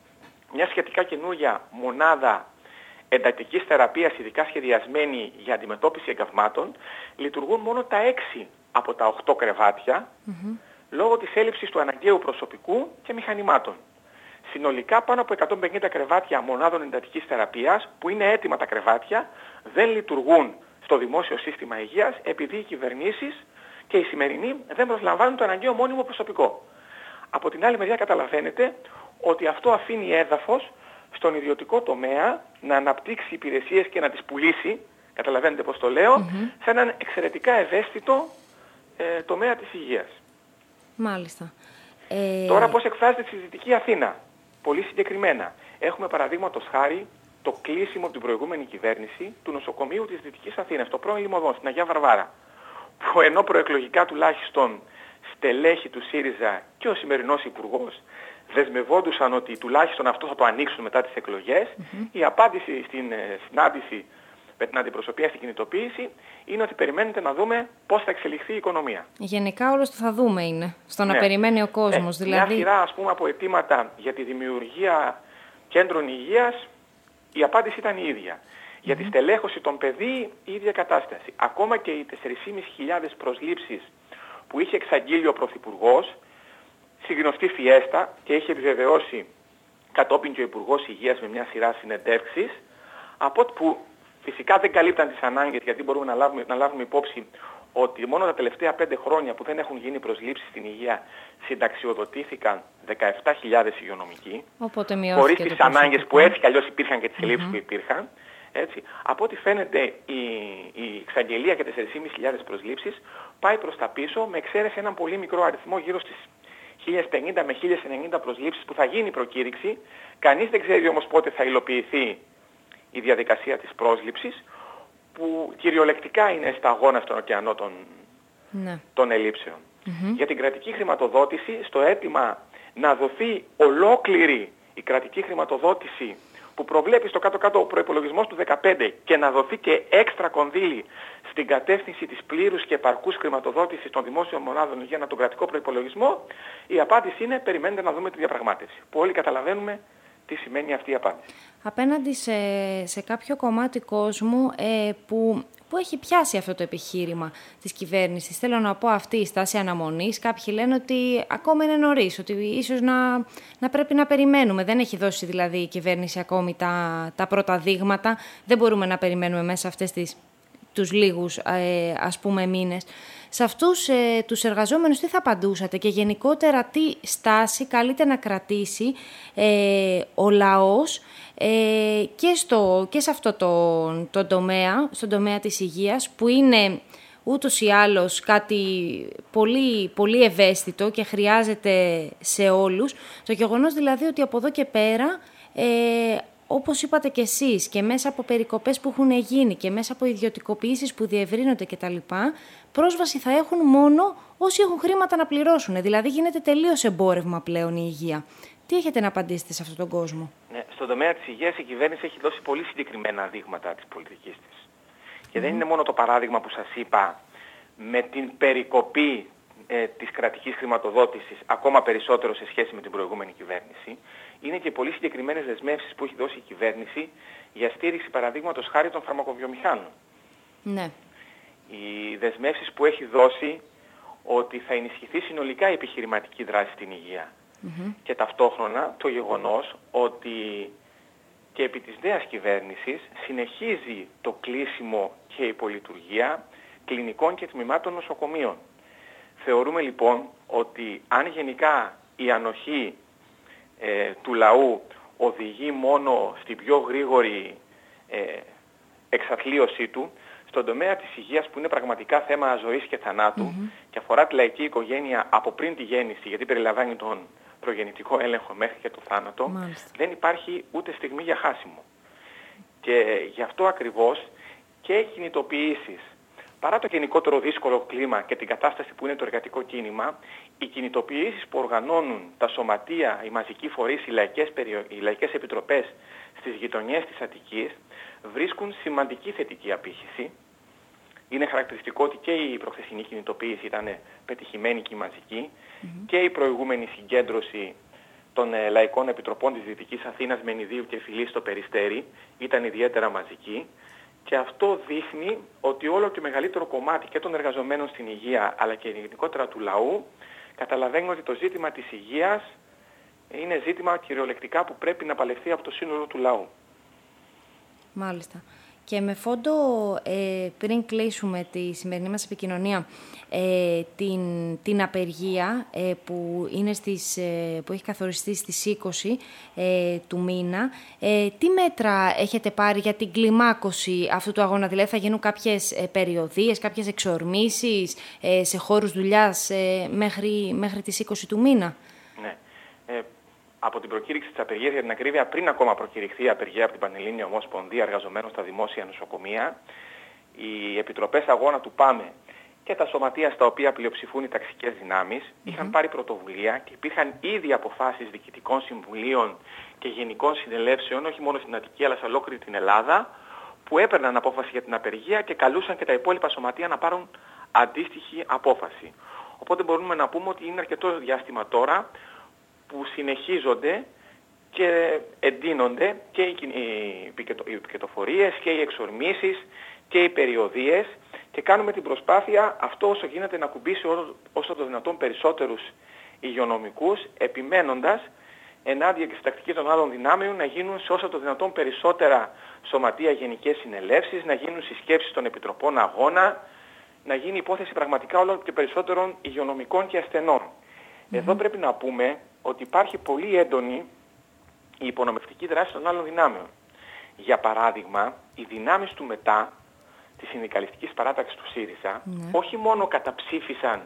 C: μια σχετικά καινούργια μονάδα εντατικής θεραπείας, ειδικά σχεδιασμένη για αντιμετώπιση εγκαυμάτων, λειτουργούν μόνο τα έξι από τα οκτώ κρεβάτια, mm-hmm. λόγω της έλλειψης του αναγκαίου προσωπικού και μηχανημάτων. Συνολικά πάνω από εκατόν πενήντα κρεβάτια μονάδων εντατικής θεραπείας, που είναι έτοιμα τα κρεβάτια, δεν λειτουργούν στο δημόσιο σύστημα υγείας, επειδή οι κυβερνήσεις και οι σημερινοί δεν προσλαμβάνουν το αναγκαίο μόνιμο προσωπικό. Από την άλλη μεριά καταλαβαίνετε ότι αυτό αφήνει έδαφος στον ιδιωτικό τομέα να αναπτύξει υπηρεσίες και να τις πουλήσει, καταλαβαίνετε πώς το λέω, mm-hmm. σε έναν εξαιρετικά ευαίσθητο ε, τομέα της υγείας.
B: Μάλιστα. Ε...
C: Τώρα πώς εκφράζεται στη Δυτική Αθήνα. Πολύ συγκεκριμένα. Έχουμε παραδείγματος χάρη το κλείσιμο από την προηγούμενη κυβέρνηση του νοσοκομείου της Δυτικής Αθήνας, το πρώην Λιμωδόν, στην Αγία Βαρβάρα, που ενώ προεκλογικά τουλάχιστον στελέχη του ΣΥΡΙΖΑ και ο σημερινός υπουργός δεσμευόντουσαν ότι τουλάχιστον αυτό θα το ανοίξουν μετά τις εκλογές, mm-hmm. η απάντηση στην ε, συνάντηση με την αντιπροσωπεία στην κινητοποίηση είναι ότι περιμένετε να δούμε πώς θα εξελιχθεί η οικονομία.
B: Γενικά όλος το θα δούμε είναι, στο να
C: ναι.
B: περιμένει ο κόσμος.
C: Ε,
B: δηλαδή...
C: Μια σειρά ας πούμε από αιτήματα για τη δημιουργία κέντρων υγείας, η απάντηση ήταν η ίδια. Mm-hmm. Για τη στελέχωση των παιδί η ίδια κατάσταση. Ακόμα και οι τέσσερις χιλιάδες πεντακόσιες προσλήψεις που είχε εξαγγείλει ο Πρωθυπουργός, στη γνωστή φιέστα, και είχε επιβεβαιώσει κατόπιν και ο Υπουργός Υγείας με μια σειρά συνεντεύξεις, από που φυσικά δεν καλύπταν τις ανάγκες, γιατί μπορούμε να λάβουμε, να λάβουμε υπόψη ότι μόνο τα τελευταία πέντε χρόνια που δεν έχουν γίνει προσλήψεις στην υγεία συνταξιοδοτήθηκαν δεκαεπτά χιλιάδες υγειονομικοί, χωρίς τις ανάγκες που έτσι κι αλλιώς υπήρχαν και τις ελλείψεις mm-hmm. που υπήρχαν. Έτσι. Από ό,τι φαίνεται η, η εξαγγελία για τέσσερις χιλιάδες πεντακόσιες προσλήψεις πάει προς τα πίσω, με εξαίρεση έναν πολύ μικρό αριθμό, γύρω στις χίλια πενήντα με χίλια ενενήντα προσλήψεις που θα γίνει προκήρυξη. Κανείς δεν ξέρει όμως πότε θα υλοποιηθεί η διαδικασία της πρόσληψης, που κυριολεκτικά είναι σταγόνα στον ωκεανό των, ναι. των ελλείψεων. Mm-hmm. Για την κρατική χρηματοδότηση, στο αίτημα να δοθεί ολόκληρη η κρατική χρηματοδότηση που προβλέπει στο κάτω-κάτω ο προϋπολογισμός του δεκαπέντε και να δοθεί και έξτρα κονδύλι στην κατεύθυνση της πλήρους και επαρκούς χρηματοδότησης των δημόσιων μονάδων για ένα τον κρατικό προϋπολογισμό, η απάντηση είναι περιμένετε να δούμε τη διαπραγμάτευση. Που όλοι καταλαβαίνουμε τι σημαίνει αυτή η απάντηση.
B: Απέναντι σε, σε κάποιο κομμάτι κόσμου ε, που, που έχει πιάσει αυτό το επιχείρημα της κυβέρνησης, θέλω να πω αυτή η στάση αναμονής, κάποιοι λένε ότι ακόμα είναι νωρίς, ότι ίσως να, να πρέπει να περιμένουμε. Δεν έχει δώσει δηλαδή η κυβέρνηση ακόμη τα, τα πρώτα δείγματα, δεν μπορούμε να περιμένουμε μέσα αυτές τις, τους λίγους ε, ας πούμε μήνες. Σε αυτούς ε, τους εργαζόμενους τι θα απαντούσατε και γενικότερα τι στάση καλείται να κρατήσει ε, ο λαός ε, και, στο, και σε αυτό το, το τομέα, στον τομέα της υγείας, που είναι ούτως ή άλλως κάτι πολύ, πολύ ευαίσθητο και χρειάζεται σε όλους. Το γεγονός δηλαδή ότι από εδώ και πέρα, ε, όπως είπατε και εσείς, και μέσα από περικοπές που έχουν γίνει και μέσα από ιδιωτικοποιήσεις που διευρύνονται κτλ., πρόσβαση θα έχουν μόνο όσοι έχουν χρήματα να πληρώσουν. Δηλαδή γίνεται τελείως εμπόρευμα πλέον η υγεία. Τι έχετε να απαντήσετε σε αυτόν τον κόσμο?
C: Ναι, στον τομέα της υγείας η κυβέρνηση έχει δώσει πολύ συγκεκριμένα δείγματα της πολιτικής της. Και mm. δεν είναι μόνο το παράδειγμα που σας είπα με την περικοπή ε, της κρατικής χρηματοδότησης ακόμα περισσότερο σε σχέση με την προηγούμενη κυβέρνηση. Είναι και πολύ συγκεκριμένες δεσμεύσεις που έχει δώσει η κυβέρνηση για στήριξη παραδείγματος χάρη των φαρμακοβιομηχάνων.
B: Ναι.
C: Οι δεσμεύσεις που έχει δώσει ότι θα ενισχυθεί συνολικά η επιχειρηματική δράση στην υγεία. Mm-hmm. Και ταυτόχρονα το γεγονός ότι και επί της νέας κυβέρνησης συνεχίζει το κλείσιμο και η πολυτουργία κλινικών και τμήματων νοσοκομείων. Θεωρούμε λοιπόν ότι αν γενικά η ανοχή ε, του λαού οδηγεί μόνο στην πιο γρήγορη ε, εξαθλίωσή του, στον τομέα της υγείας που είναι πραγματικά θέμα ζωής και θανάτου mm-hmm. και αφορά τη λαϊκή οικογένεια από πριν τη γέννηση, γιατί περιλαμβάνει τον προγεννητικό έλεγχο μέχρι και το θάνατο, Μάλιστα. δεν υπάρχει ούτε στιγμή για χάσιμο. Και γι' αυτό ακριβώς και οι κινητοποιήσεις, παρά το γενικότερο δύσκολο κλίμα και την κατάσταση που είναι το εργατικό κίνημα, οι κινητοποιήσεις που οργανώνουν τα σωματεία, οι μαζικοί φορείς, οι λαϊκές, περιο... οι λαϊκές επιτροπές στις γειτονιές της Αττικής βρίσκουν σημαντική θετική απήχηση. Είναι χαρακτηριστικό ότι και η προχθεσινή κινητοποίηση ήταν πετυχημένη και μαζική mm-hmm. και η προηγούμενη συγκέντρωση των ε, λαϊκών επιτροπών της Δυτικής Αθήνας με Νηδίου και Φιλής στο Περιστέρι ήταν ιδιαίτερα μαζική. Και αυτό δείχνει ότι όλο και μεγαλύτερο κομμάτι και των εργαζομένων στην υγεία αλλά και γενικότερα του λαού καταλαβαίνουν ότι το ζήτημα της υγείας είναι ζήτημα κυριολεκτικά που πρέπει να παλευθεί από το σύνολο του λαού.
B: Μάλιστα. Και με φόντο, ε, πριν κλείσουμε τη σημερινή μας επικοινωνία, ε, την, την απεργία ε, που, είναι στις, ε, που έχει καθοριστεί στις είκοσι ε, του μήνα, ε, τι μέτρα έχετε πάρει για την κλιμάκωση αυτού του αγώνα? Δηλαδή θα γίνουν κάποιες ε, περιοδίες, κάποιες εξορμήσεις ε, σε χώρους δουλειάς ε, μέχρι, μέχρι τις είκοσι του μήνα?
C: Ναι. Ε, Από την προκήρυξη της απεργίας, για την ακρίβεια, πριν ακόμα προκηρυχθεί η απεργία από την Πανελλήνια Ομοσπονδία Εργαζομένων στα Δημόσια Νοσοκομεία, οι επιτροπές αγώνα του ΠΑΜΕ και τα σωματεία στα οποία πλειοψηφούν οι ταξικές δυνάμεις mm-hmm. είχαν πάρει πρωτοβουλία και υπήρχαν ήδη αποφάσεις διοικητικών συμβουλίων και γενικών συνελεύσεων, όχι μόνο στην Αττική αλλά σε ολόκληρη την Ελλάδα, που έπαιρναν απόφαση για την απεργία και καλούσαν και τα υπόλοιπα σωματεία να πάρουν αντίστοιχη απόφαση. Οπότε μπορούμε να πούμε ότι είναι αρκετό διάστημα τώρα που συνεχίζονται και εντείνονται και οι πικετοφορίες και οι εξορμήσεις και οι περιοδίες και κάνουμε την προσπάθεια αυτό όσο γίνεται να κουμπίσει όσο το δυνατόν περισσότερους υγειονομικούς, επιμένοντας ενάντια και στη τακτική των άλλων δυνάμεων να γίνουν σε όσο το δυνατόν περισσότερα σωματεία γενικές συνελεύσεις, να γίνουν συσκέψεις των επιτροπών αγώνα, να γίνει υπόθεση πραγματικά όλων και περισσότερων υγειονομικών και ασθενών. Mm-hmm. Εδώ πρέπει να πούμε ότι υπάρχει πολύ έντονη η υπονομευτική δράση των άλλων δυνάμεων. Για παράδειγμα, οι δυνάμεις του ΜΕΤΑ, της συνδικαλιστικής παράταξης του ΣΥΡΙΖΑ, mm. όχι μόνο καταψήφισαν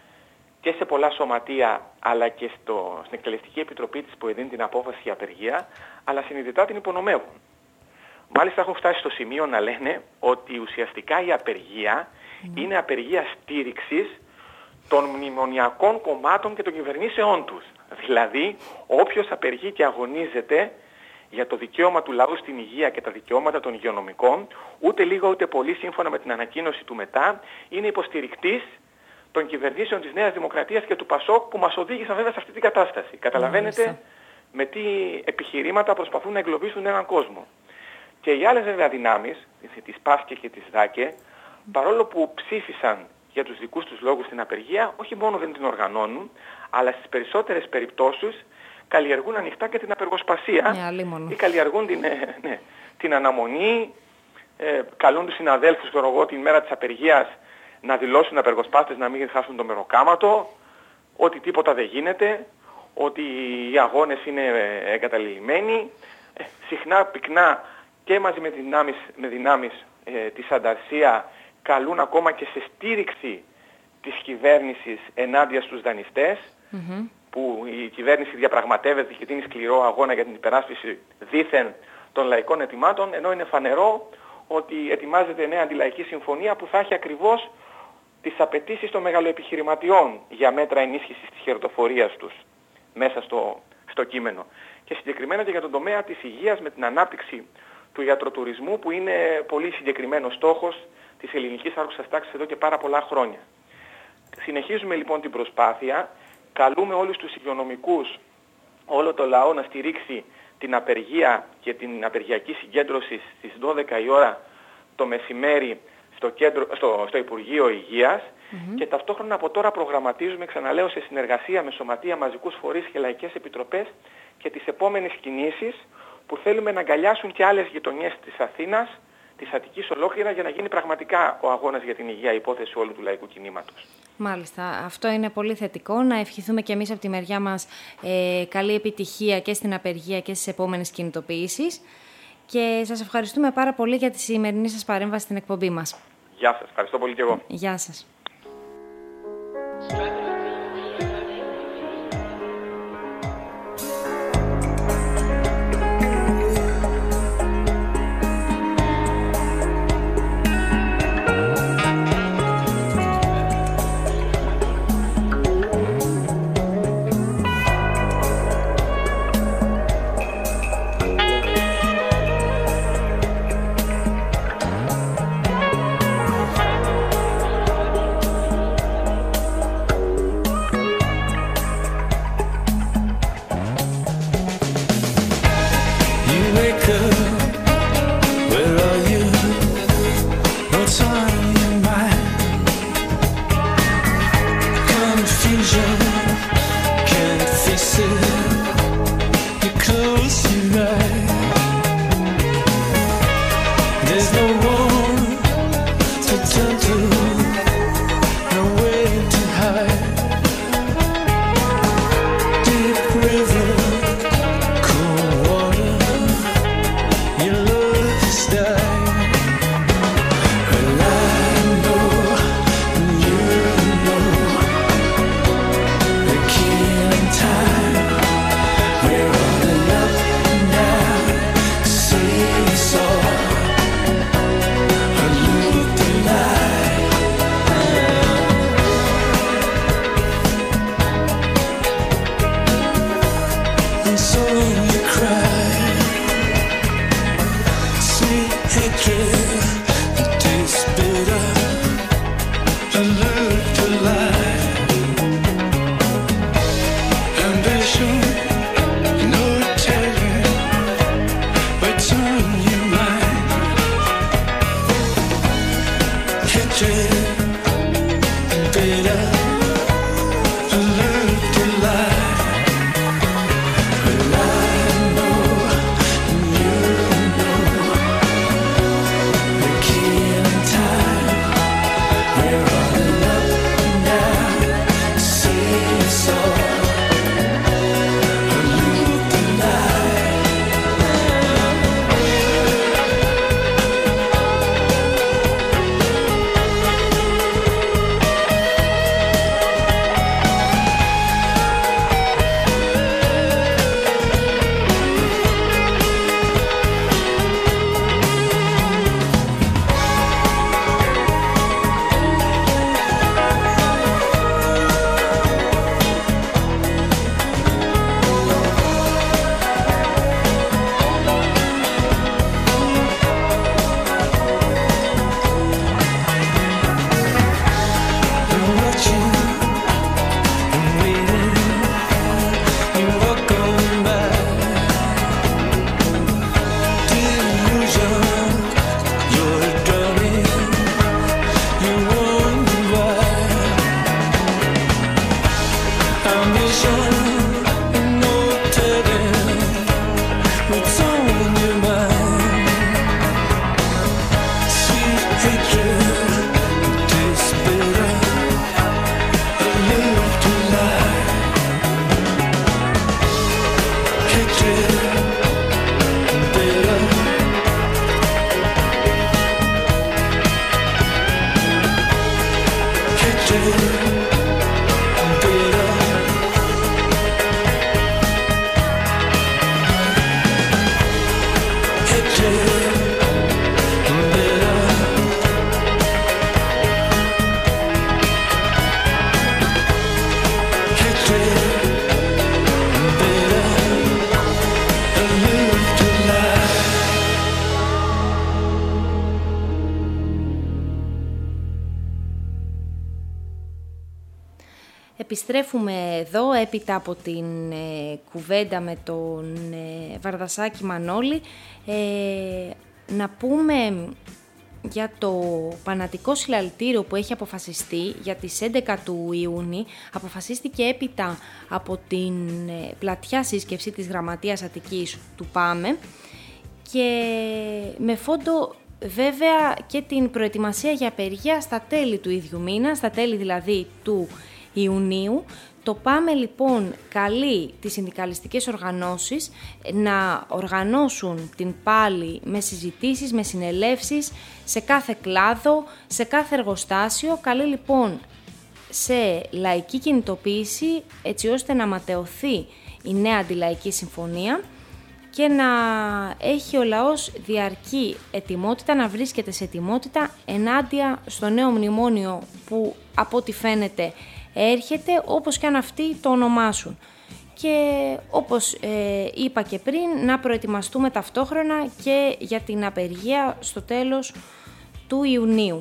C: και σε πολλά σωματεία, αλλά και στο, στην Εκτελεστική Επιτροπή της που έδινε την απόφαση για απεργία, αλλά συνειδητά την υπονομεύουν. Μάλιστα έχουν φτάσει στο σημείο να λένε ότι ουσιαστικά η απεργία mm. είναι απεργία στήριξης των μνημονιακών κομμάτων και των κυβερνήσεών τους. Δηλαδή, όποιος απεργεί και αγωνίζεται για το δικαίωμα του λαού στην υγεία και τα δικαιώματα των υγειονομικών, ούτε λίγο ούτε πολύ σύμφωνα με την ανακοίνωση του ΜΕΤΑ, είναι υποστηρικτής των κυβερνήσεων της Νέας Δημοκρατίας και του ΠΑΣΟΚ που μας οδήγησαν βέβαια σε αυτή την κατάσταση. Καταλαβαίνετε mm, με τι επιχειρήματα προσπαθούν να εγκλωβίσουν έναν κόσμο. Και οι άλλες βέβαια δυνάμεις, της ΠΑΣΚΕ και της ΔΑΚΕ, παρόλο που ψήφισαν για τους δικούς τους λόγους στην απεργία, όχι μόνο δεν την οργανώνουν, αλλά στις περισσότερες περιπτώσεις καλλιεργούν ανοιχτά και την απεργοσπασία
B: yeah,
C: ή καλλιεργούν την, ε, ναι, την αναμονή, ε, καλούν τους συναδέλφους εγώ, την μέρα της απεργίας να δηλώσουν απεργοσπάστες να μην χάσουν το μεροκάματο, ότι τίποτα δεν γίνεται, ότι οι αγώνες είναι εγκαταλειμμένοι, ε, συχνά πυκνά και μαζί με δυνάμεις, με δυνάμεις ε, της Ανταρσία καλούν ακόμα και σε στήριξη της κυβέρνησης ενάντια στους δανειστές, mm-hmm. που η κυβέρνηση διαπραγματεύεται και δίνει σκληρό αγώνα για την υπεράσπιση δήθεν των λαϊκών ετοιμάτων, ενώ είναι φανερό ότι ετοιμάζεται νέα αντιλαϊκή συμφωνία που θα έχει ακριβώς τις απαιτήσεις των μεγαλοεπιχειρηματιών για μέτρα ενίσχυσης της χεροτοφορίας τους μέσα στο, στο κείμενο. Και συγκεκριμένα και για τον τομέα της υγείας με την ανάπτυξη του ιατροτουρισμού που είναι πολύ συγκεκριμένος στόχος της ελληνικής άρχουσας τάξης εδώ και πάρα πολλά χρόνια. Συνεχίζουμε λοιπόν την προσπάθεια, καλούμε όλους τους υγειονομικούς, όλο το λαό να στηρίξει την απεργία και την απεργιακή συγκέντρωση στις δώδεκα η ώρα το μεσημέρι στο, κέντρο, στο, στο Υπουργείο Υγείας mm-hmm. και ταυτόχρονα από τώρα προγραμματίζουμε, ξαναλέω, σε συνεργασία με σωματεία, μαζικούς φορείς και λαϊκές επιτροπές και τις επόμενες κινήσεις που θέλουμε να αγκαλιάσουν και άλλες γειτονιές της Αθήνας της Αττικής ολόκληρα για να γίνει πραγματικά ο αγώνας για την υγεία υπόθεση όλου του λαϊκού κινήματος.
B: Μάλιστα. Αυτό είναι πολύ θετικό. Να ευχηθούμε και εμείς από τη μεριά μας ε, καλή επιτυχία και στην απεργία και στις επόμενες κινητοποιήσεις. Και σας ευχαριστούμε πάρα πολύ για τη σημερινή σας παρέμβαση στην εκπομπή μας.
C: Γεια σας. Ευχαριστώ πολύ και εγώ.
B: Γεια σας. Επιστρέφουμε εδώ έπειτα από την ε, κουβέντα με τον ε, Βαρδασάκη Μανώλη. Ε, να πούμε για το πανατικό συλλαλητήριο που έχει αποφασιστεί για τις έντεκα του Ιούνιου. Αποφασίστηκε έπειτα από την ε, πλατιά σύσκεψη της Γραμματείας Αττικής του ΠΑΜΕ και με φόντο βέβαια και την προετοιμασία για απεργία στα τέλη του ίδιου μήνα, στα τέλη δηλαδή του Ιουνίου. Το ΠΑΜΕ λοιπόν καλεί τις συνδικαλιστικές οργανώσεις να οργανώσουν την πάλη με συζητήσεις, με συνελεύσεις σε κάθε κλάδο, σε κάθε εργοστάσιο. Καλεί λοιπόν σε λαϊκή κινητοποίηση έτσι ώστε να ματαιωθεί η νέα αντιλαϊκή συμφωνία και να έχει ο λαός διαρκή ετοιμότητα, να βρίσκεται σε ετοιμότητα ενάντια στο νέο μνημόνιο που από ό,τι φαίνεται έρχεται, όπως και αν αυτοί το ονομάσουν. Και όπως ε, είπα και πριν, να προετοιμαστούμε ταυτόχρονα και για την απεργία στο τέλος του Ιουνίου.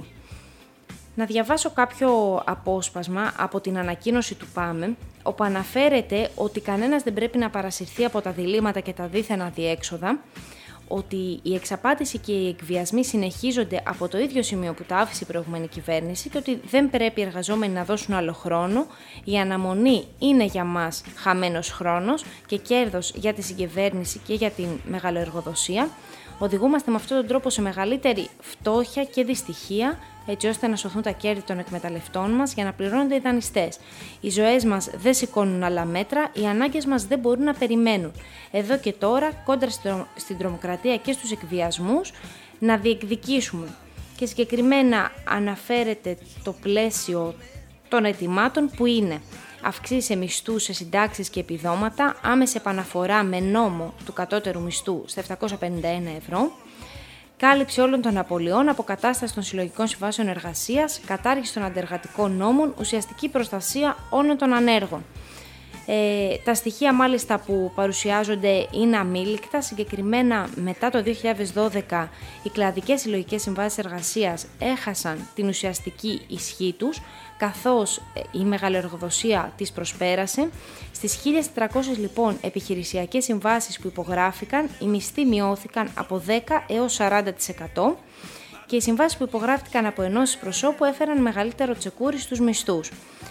B: Να διαβάσω κάποιο απόσπασμα από την ανακοίνωση του ΠΑΜΕ, όπου αναφέρεται ότι κανένας δεν πρέπει να παρασυρθεί από τα διλήμματα και τα δίθεν αδιέξοδα, ότι η εξαπάτηση και οι εκβιασμοί συνεχίζονται από το ίδιο σημείο που τα άφησε η προηγούμενη κυβέρνηση και ότι δεν πρέπει οι εργαζόμενοι να δώσουν άλλο χρόνο. Η αναμονή είναι για μας χαμένος χρόνος και κέρδος για τη συγκυβέρνηση και για την μεγαλοεργοδοσία. Οδηγούμαστε με αυτόν τον τρόπο σε μεγαλύτερη φτώχεια και δυστυχία, έτσι ώστε να σωθούν τα κέρδη των εκμεταλλευτών μας για να πληρώνονται οι δανειστές. Οι ζωές μας δεν σηκώνουν άλλα μέτρα, οι ανάγκες μας δεν μπορούν να περιμένουν. Εδώ και τώρα, κόντρα στην τρομοκρατία και στους εκβιασμούς, να διεκδικήσουμε. Και συγκεκριμένα αναφέρεται το πλαίσιο των αιτημάτων που είναι αυξήσεις σε μισθούς, σε συντάξεις και επιδόματα, άμεση επαναφορά με νόμο του κατώτερου μισθού στα επτακόσια πενήντα ένα ευρώ, κάλυψη όλων των απολειών, αποκατάσταση των συλλογικών συμβάσεων εργασίας, κατάργηση των αντεργατικών νόμων, ουσιαστική προστασία όλων των ανέργων. Ε, τα στοιχεία μάλιστα που παρουσιάζονται είναι αμήλικτα. Συγκεκριμένα μετά το δύο χιλιάδες δώδεκα οι κλαδικές συλλογικές συμβάσεις εργασίας έχασαν την ουσιαστική ισχύ τους, καθώς η μεγαλοεργοδοσία τις προσπέρασε. Στις χίλιες τετρακόσιες λοιπόν επιχειρησιακές συμβάσεις που υπογράφηκαν, οι μισθοί μειώθηκαν από δέκα έως σαράντα τοις εκατό και οι συμβάσεις που υπογράφηκαν από ενώσεις προσώπου έφεραν μεγαλύτερο τσεκούρι στους μισθούς.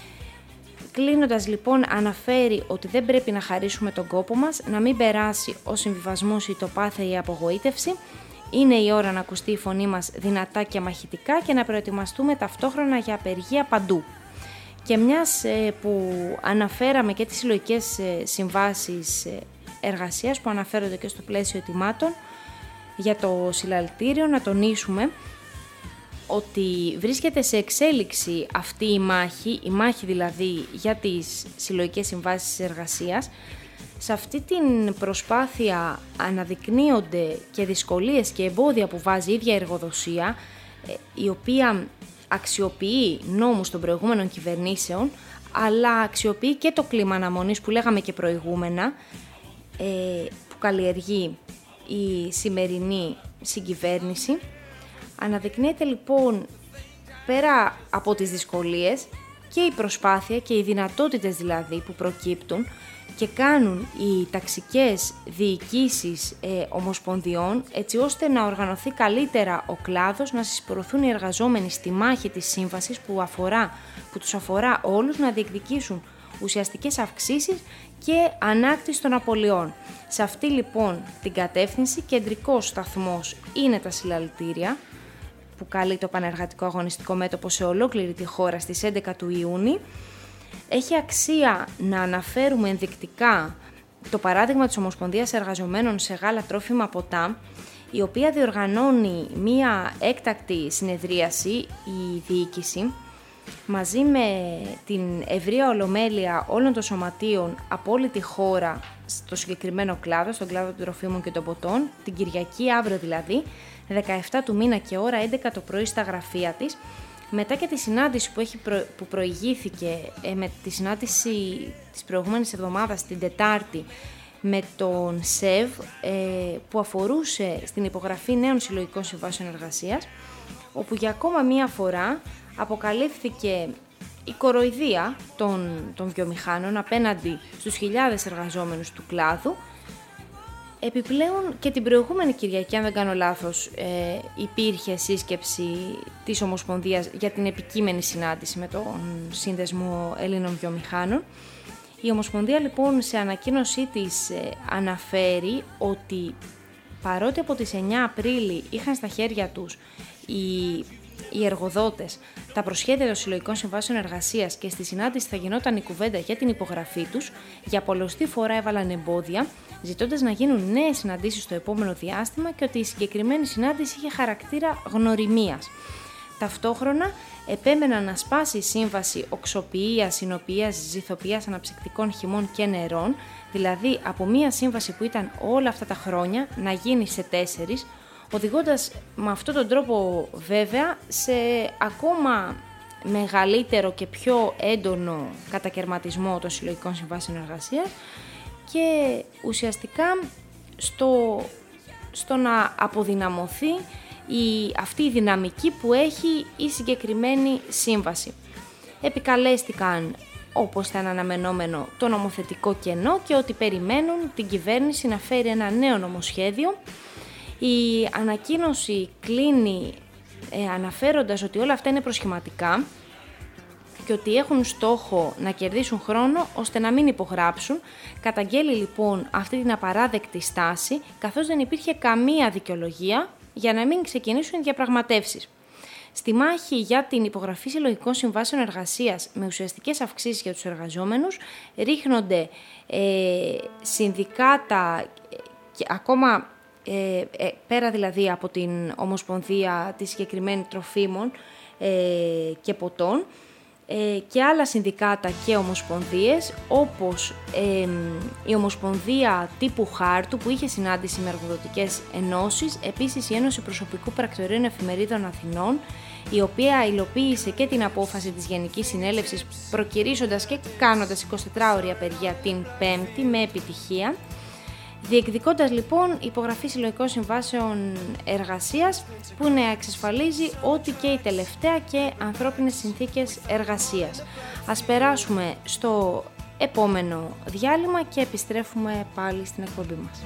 B: Κλείνοντας λοιπόν, αναφέρει ότι δεν πρέπει να χαρίσουμε τον κόπο μας, να μην περάσει ο συμβιβασμός, η τοπάθεια ή η απογοήτευση. Είναι η ώρα να ακουστεί η φωνή μας δυνατά και μαχητικά και να προετοιμαστούμε ταυτόχρονα για απεργία παντού. Και μιας ε, που αναφέραμε και τις συλλογικές ε, συμβάσεις ε, εργασίας που αναφέρονται και στο πλαίσιο ετοιμάτων για το συλλαλητήριο, να τονίσουμε ότι βρίσκεται σε εξέλιξη αυτή η μάχη, η μάχη δηλαδή για τις συλλογικές συμβάσεις εργασίας. Σε αυτή την προσπάθεια αναδεικνύονται και δυσκολίες και εμπόδια που βάζει η ίδια εργοδοσία, η οποία αξιοποιεί νόμους των προηγούμενων κυβερνήσεων, αλλά αξιοποιεί και το κλίμα αναμονής που λέγαμε και προηγούμενα, που καλλιεργεί η σημερινή συγκυβέρνηση. Αναδεικνύεται λοιπόν πέρα από τις δυσκολίες και η προσπάθεια και οι δυνατότητες δηλαδή που προκύπτουν και κάνουν οι ταξικές διοικήσεις ε, ομοσπονδιών έτσι ώστε να οργανωθεί καλύτερα ο κλάδος, να συσπηρωθούν οι εργαζόμενοι στη μάχη της σύμβασης που, αφορά, που τους αφορά όλους, να διεκδικήσουν ουσιαστικές αυξήσεις και ανάκτηση των απολειών. Σε αυτή λοιπόν την κατεύθυνση κεντρικός σταθμός είναι τα συλλαλητήρια που καλεί το Πανεργατικό Αγωνιστικό Μέτωπο σε ολόκληρη τη χώρα στις έντεκα του Ιούνιου. Έχει αξία να αναφέρουμε ενδεικτικά το παράδειγμα της Ομοσπονδίας Εργαζομένων σε Γάλα, Τρόφιμα, Ποτά, η οποία διοργανώνει μία έκτακτη συνεδρίαση, η διοίκηση, μαζί με την ευρεία ολομέλεια όλων των σωματείων από όλη τη χώρα στο συγκεκριμένο κλάδο, στον κλάδο των τροφίμων και των ποτών, την Κυριακή, αύριο δηλαδή, δεκαεπτά του μήνα και ώρα έντεκα το πρωί στα γραφεία της, μετά και τη συνάντηση που, έχει προ... που προηγήθηκε ε, με τη συνάντηση της προηγούμενης εβδομάδας την Τετάρτη με τον ΣΕΒ, ε, που αφορούσε στην υπογραφή νέων συλλογικών συμβάσεων εργασίας, όπου για ακόμα μία φορά αποκαλύφθηκε η κοροϊδία των, των βιομηχάνων απέναντι στους χιλιάδες εργαζόμενους του κλάδου. Επιπλέον και την προηγούμενη Κυριακή, αν δεν κάνω λάθος, ε, υπήρχε σύσκεψη της Ομοσπονδίας για την επικείμενη συνάντηση με τον Σύνδεσμο Ελλήνων Βιομηχάνων. Η Ομοσπονδία λοιπόν σε ανακοίνωσή της ε, αναφέρει ότι παρότι από τις εννιά Απρίλη είχαν στα χέρια τους οι, οι εργοδότες τα προσχέδια των συλλογικών συμβάσεων εργασίας και στη συνάντηση θα γινόταν η κουβέντα για την υπογραφή τους, για πολλωστή φορά έβαλαν εμπόδια, ζητώντας να γίνουν νέες συναντήσεις στο επόμενο διάστημα και ότι η συγκεκριμένη συνάντηση είχε χαρακτήρα γνωριμίας. Ταυτόχρονα επέμεναν να σπάσει η σύμβαση οξοποιίας, συνοποιίας, ζυθοποιίας αναψυκτικών χυμών και νερών, δηλαδή από μία σύμβαση που ήταν όλα αυτά τα χρόνια να γίνει σε τέσσερις, οδηγώντας με αυτόν τον τρόπο βέβαια σε ακόμα μεγαλύτερο και πιο έντονο κατακερματισμό των συλλογικών συμβάσεων εργασίας και ουσιαστικά στο, στο να αποδυναμωθεί η, αυτή η δυναμική που έχει η συγκεκριμένη σύμβαση. Επικαλέστηκαν, όπως ήταν αναμενόμενο, το νομοθετικό κενό και ότι περιμένουν την κυβέρνηση να φέρει ένα νέο νομοσχέδιο. Η ανακοίνωση κλείνει ε, αναφέροντας ότι όλα αυτά είναι προσχηματικά και ότι έχουν στόχο να κερδίσουν χρόνο ώστε να μην υπογράψουν. Καταγγέλει λοιπόν αυτή την απαράδεκτη στάση, καθώς δεν υπήρχε καμία δικαιολογία για να μην ξεκινήσουν οι διαπραγματεύσεις. Στη μάχη για την υπογραφή συλλογικών συμβάσεων εργασίας με ουσιαστικές αυξήσεις για τους εργαζόμενους ρίχνονται ε, συνδικάτα και ακόμα ε, ε, πέρα δηλαδή από την Ομοσπονδία τη συγκεκριμένη τροφίμων ε, και ποτών ε, και άλλα συνδικάτα και ομοσπονδίες όπως ε, η Ομοσπονδία τύπου Χάρτου που είχε συνάντηση με εργοδοτικές ενώσεις, επίσης η Ένωση Προσωπικού Πρακτορείων Εφημερίδων Αθηνών, η οποία υλοποίησε και την απόφαση της Γενικής Συνέλευσης προκυρήσοντας και κάνοντας εικοσιτετράωρη απεργία την Πέμπτη με επιτυχία, διεκδικώντας λοιπόν υπογραφή συλλογικών συμβάσεων εργασίας που να εξασφαλίζει ότι και η τελευταία και ανθρώπινες συνθήκες εργασίας. Ας περάσουμε στο επόμενο διάλειμμα και επιστρέφουμε πάλι στην εκπομπή μας.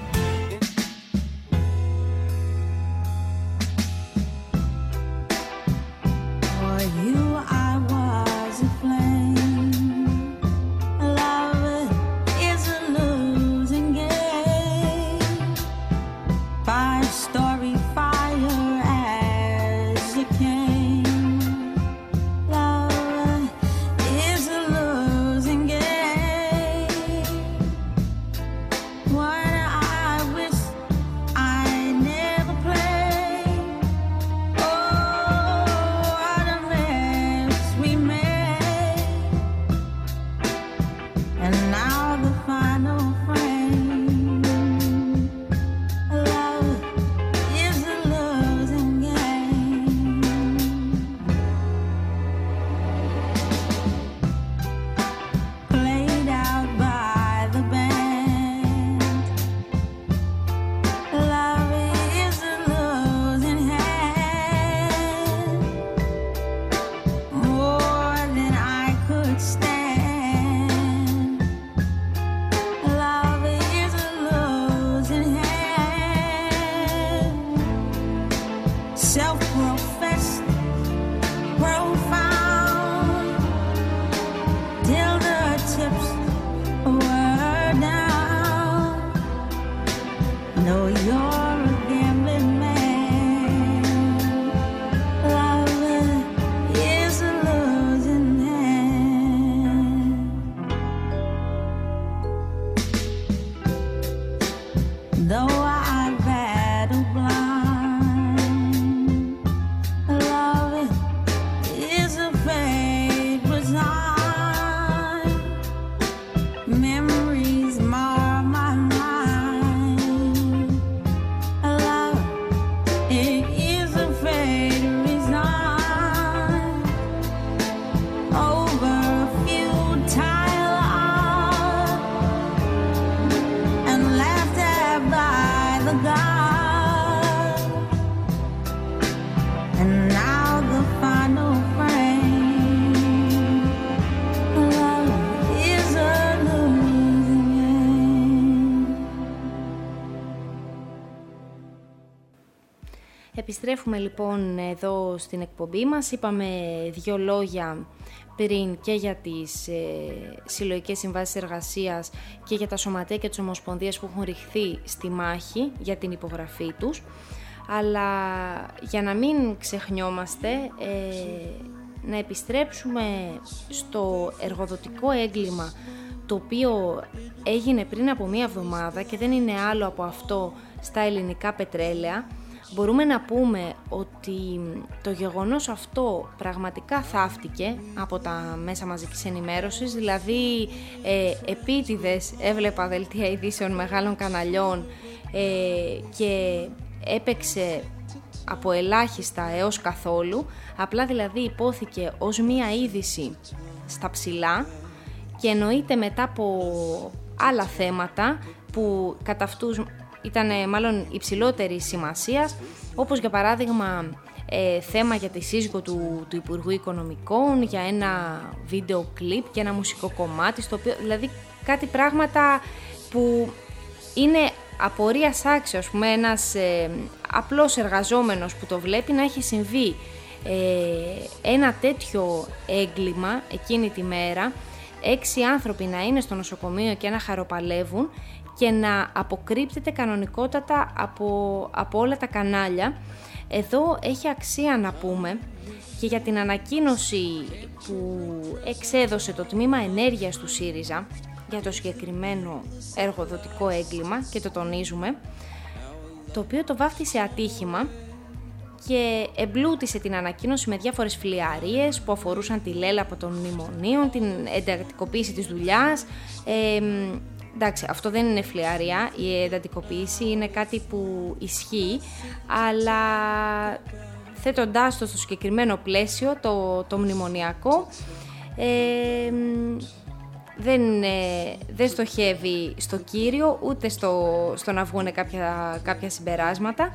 B: Επιστρέφουμε λοιπόν εδώ στην εκπομπή μας. Είπαμε δύο λόγια πριν και για τις ε, συλλογικές συμβάσεις εργασίας και για τα σωματεία και τις ομοσπονδίες που έχουν ρηχθεί στη μάχη για την υπογραφή τους. Αλλά για να μην ξεχνιόμαστε, ε, να επιστρέψουμε στο εργοδοτικό έγκλημα το οποίο έγινε πριν από μία εβδομάδα και δεν είναι άλλο από αυτό στα ελληνικά πετρέλαια. Μπορούμε να πούμε ότι το γεγονός αυτό πραγματικά θαύτηκε από τα μέσα μαζικής ενημέρωσης, δηλαδή ε, επίτηδες έβλεπα δελτία ειδήσεων μεγάλων καναλιών ε, και έπαιξε από ελάχιστα έως καθόλου, απλά δηλαδή υπόθηκε ως μία είδηση στα ψηλά και εννοείται μετά από άλλα θέματα που κατά αυτούς ήταν μάλλον υψηλότερης σημασίας, όπως για παράδειγμα ε, θέμα για τη σύζυγο του, του Υπουργού Οικονομικών, για ένα βίντεο κλιπ και ένα μουσικό κομμάτι, στο οποίο, δηλαδή κάτι πράγματα που είναι απορίας άξιο, ας πούμε, ένας ε, απλός εργαζόμενος που το βλέπει να έχει συμβεί ε, ένα τέτοιο έγκλημα εκείνη τη μέρα, έξι άνθρωποι να είναι στο νοσοκομείο και να χαροπαλεύουν και να αποκρύπτεται κανονικότατα από, από όλα τα κανάλια. Εδώ έχει αξία να πούμε και για την ανακοίνωση που εξέδωσε το Τμήμα Ενέργειας του ΣΥΡΙΖΑ για το συγκεκριμένο εργοδοτικό έγκλημα, και το τονίζουμε, το οποίο το βάφτισε ατύχημα και εμπλούτησε την ανακοίνωση με διάφορες φλιαρίες που αφορούσαν τη λέλαπα των μνημονίων, την εντατικοποίηση της δουλειάς. Ε, εντάξει, αυτό δεν είναι φλιαρία, η εντατικοποίηση είναι κάτι που ισχύει, αλλά θέτοντάς το στο συγκεκριμένο πλαίσιο, το, το μνημονιακό, ε, δεν, ε, δεν στοχεύει στο κύριο, ούτε στο, στο να βγουν κάποια, κάποια συμπεράσματα.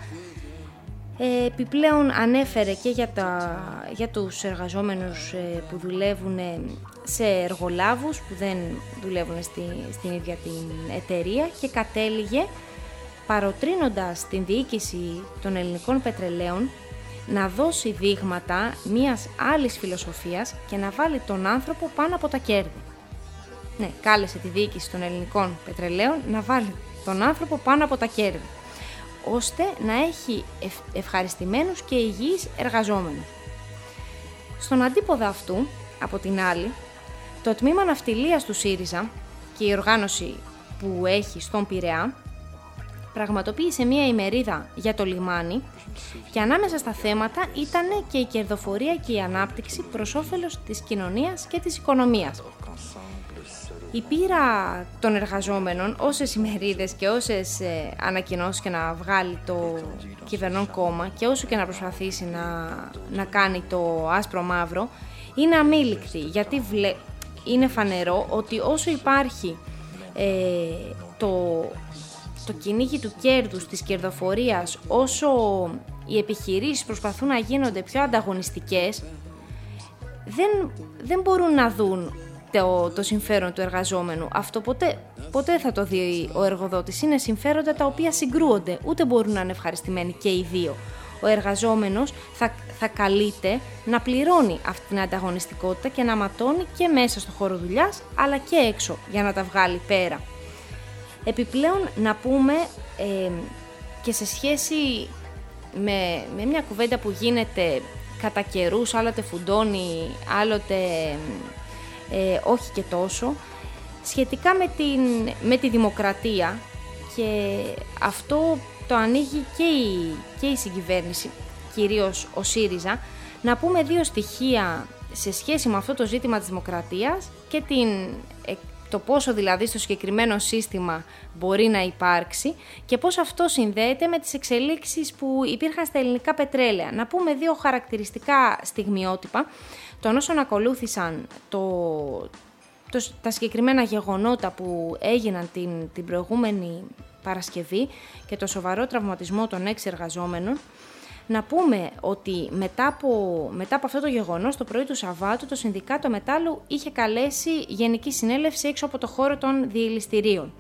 B: Ε, επιπλέον ανέφερε και για, τα, για τους εργαζόμενους ε, που δουλεύουν σε εργολάβους, που δεν δουλεύουν στη, στην ίδια την εταιρεία, και κατέληγε παροτρύνοντας την διοίκηση των ελληνικών πετρελαίων να δώσει δείγματα μιας άλλης φιλοσοφίας και να βάλει τον άνθρωπο πάνω από τα κέρδη. Ναι, κάλεσε τη διοίκηση των ελληνικών πετρελαίων να βάλει τον άνθρωπο πάνω από τα κέρδη, ώστε να έχει ευχαριστημένους και υγιείς εργαζόμενους. Στον αντίποδα αυτού, από την άλλη, το Τμήμα Ναυτιλίας του ΣΥΡΙΖΑ και η οργάνωση που έχει στον Πειραιά πραγματοποίησε μία ημερίδα για το λιμάνι και ανάμεσα στα θέματα ήταν και η κερδοφορία και η ανάπτυξη προς όφελος της κοινωνίας και της οικονομίας. Η πείρα των εργαζόμενων, όσες ημερίδες και όσες ε, ανακοινώσεις και να βγάλει το κυβερνών κόμμα και όσο και να προσπαθήσει να, να κάνει το άσπρο μαύρο, είναι αμήλικτη, γιατί βλέ, είναι φανερό ότι όσο υπάρχει ε, το, το κυνήγι του κέρδους, της κερδοφορίας, όσο οι επιχειρήσεις προσπαθούν να γίνονται πιο ανταγωνιστικές, δεν, δεν μπορούν να δουν Το, το συμφέρον του εργαζόμενου. Αυτό ποτέ, ποτέ θα το δει ο εργοδότης. Είναι συμφέροντα τα οποία συγκρούονται. Ούτε μπορούν να είναι ευχαριστημένοι και οι δύο. Ο εργαζόμενος θα, θα καλείται να πληρώνει αυτή την ανταγωνιστικότητα και να ματώνει και μέσα στο χώρο δουλειάς, αλλά και έξω, για να τα βγάλει πέρα. Επιπλέον να πούμε ε, και σε σχέση με, με μια κουβέντα που γίνεται κατά καιρούς, άλλοτε φουντώνει, άλλοτε Ε, όχι και τόσο, σχετικά με, την, με τη δημοκρατία, και αυτό το ανοίγει και η, και η συγκυβέρνηση, κυρίως ο ΣΥΡΙΖΑ, να πούμε δύο στοιχεία σε σχέση με αυτό το ζήτημα της δημοκρατίας και την, το πόσο δηλαδή στο συγκεκριμένο σύστημα μπορεί να υπάρξει και πώς αυτό συνδέεται με τις εξελίξεις που υπήρχαν στα ελληνικά πετρέλαια. Να πούμε δύο χαρακτηριστικά στιγμιότυπα των όσων ακολούθησαν το, το, τα συγκεκριμένα γεγονότα που έγιναν την, την προηγούμενη Παρασκευή και το σοβαρό τραυματισμό των έξι εργαζόμενων. Να πούμε ότι μετά από, μετά από αυτό το γεγονός, το πρωί του Σαββάτου, το Συνδικάτο Μετάλλου είχε καλέσει γενική συνέλευση έξω από το χώρο των διελιστηρίων.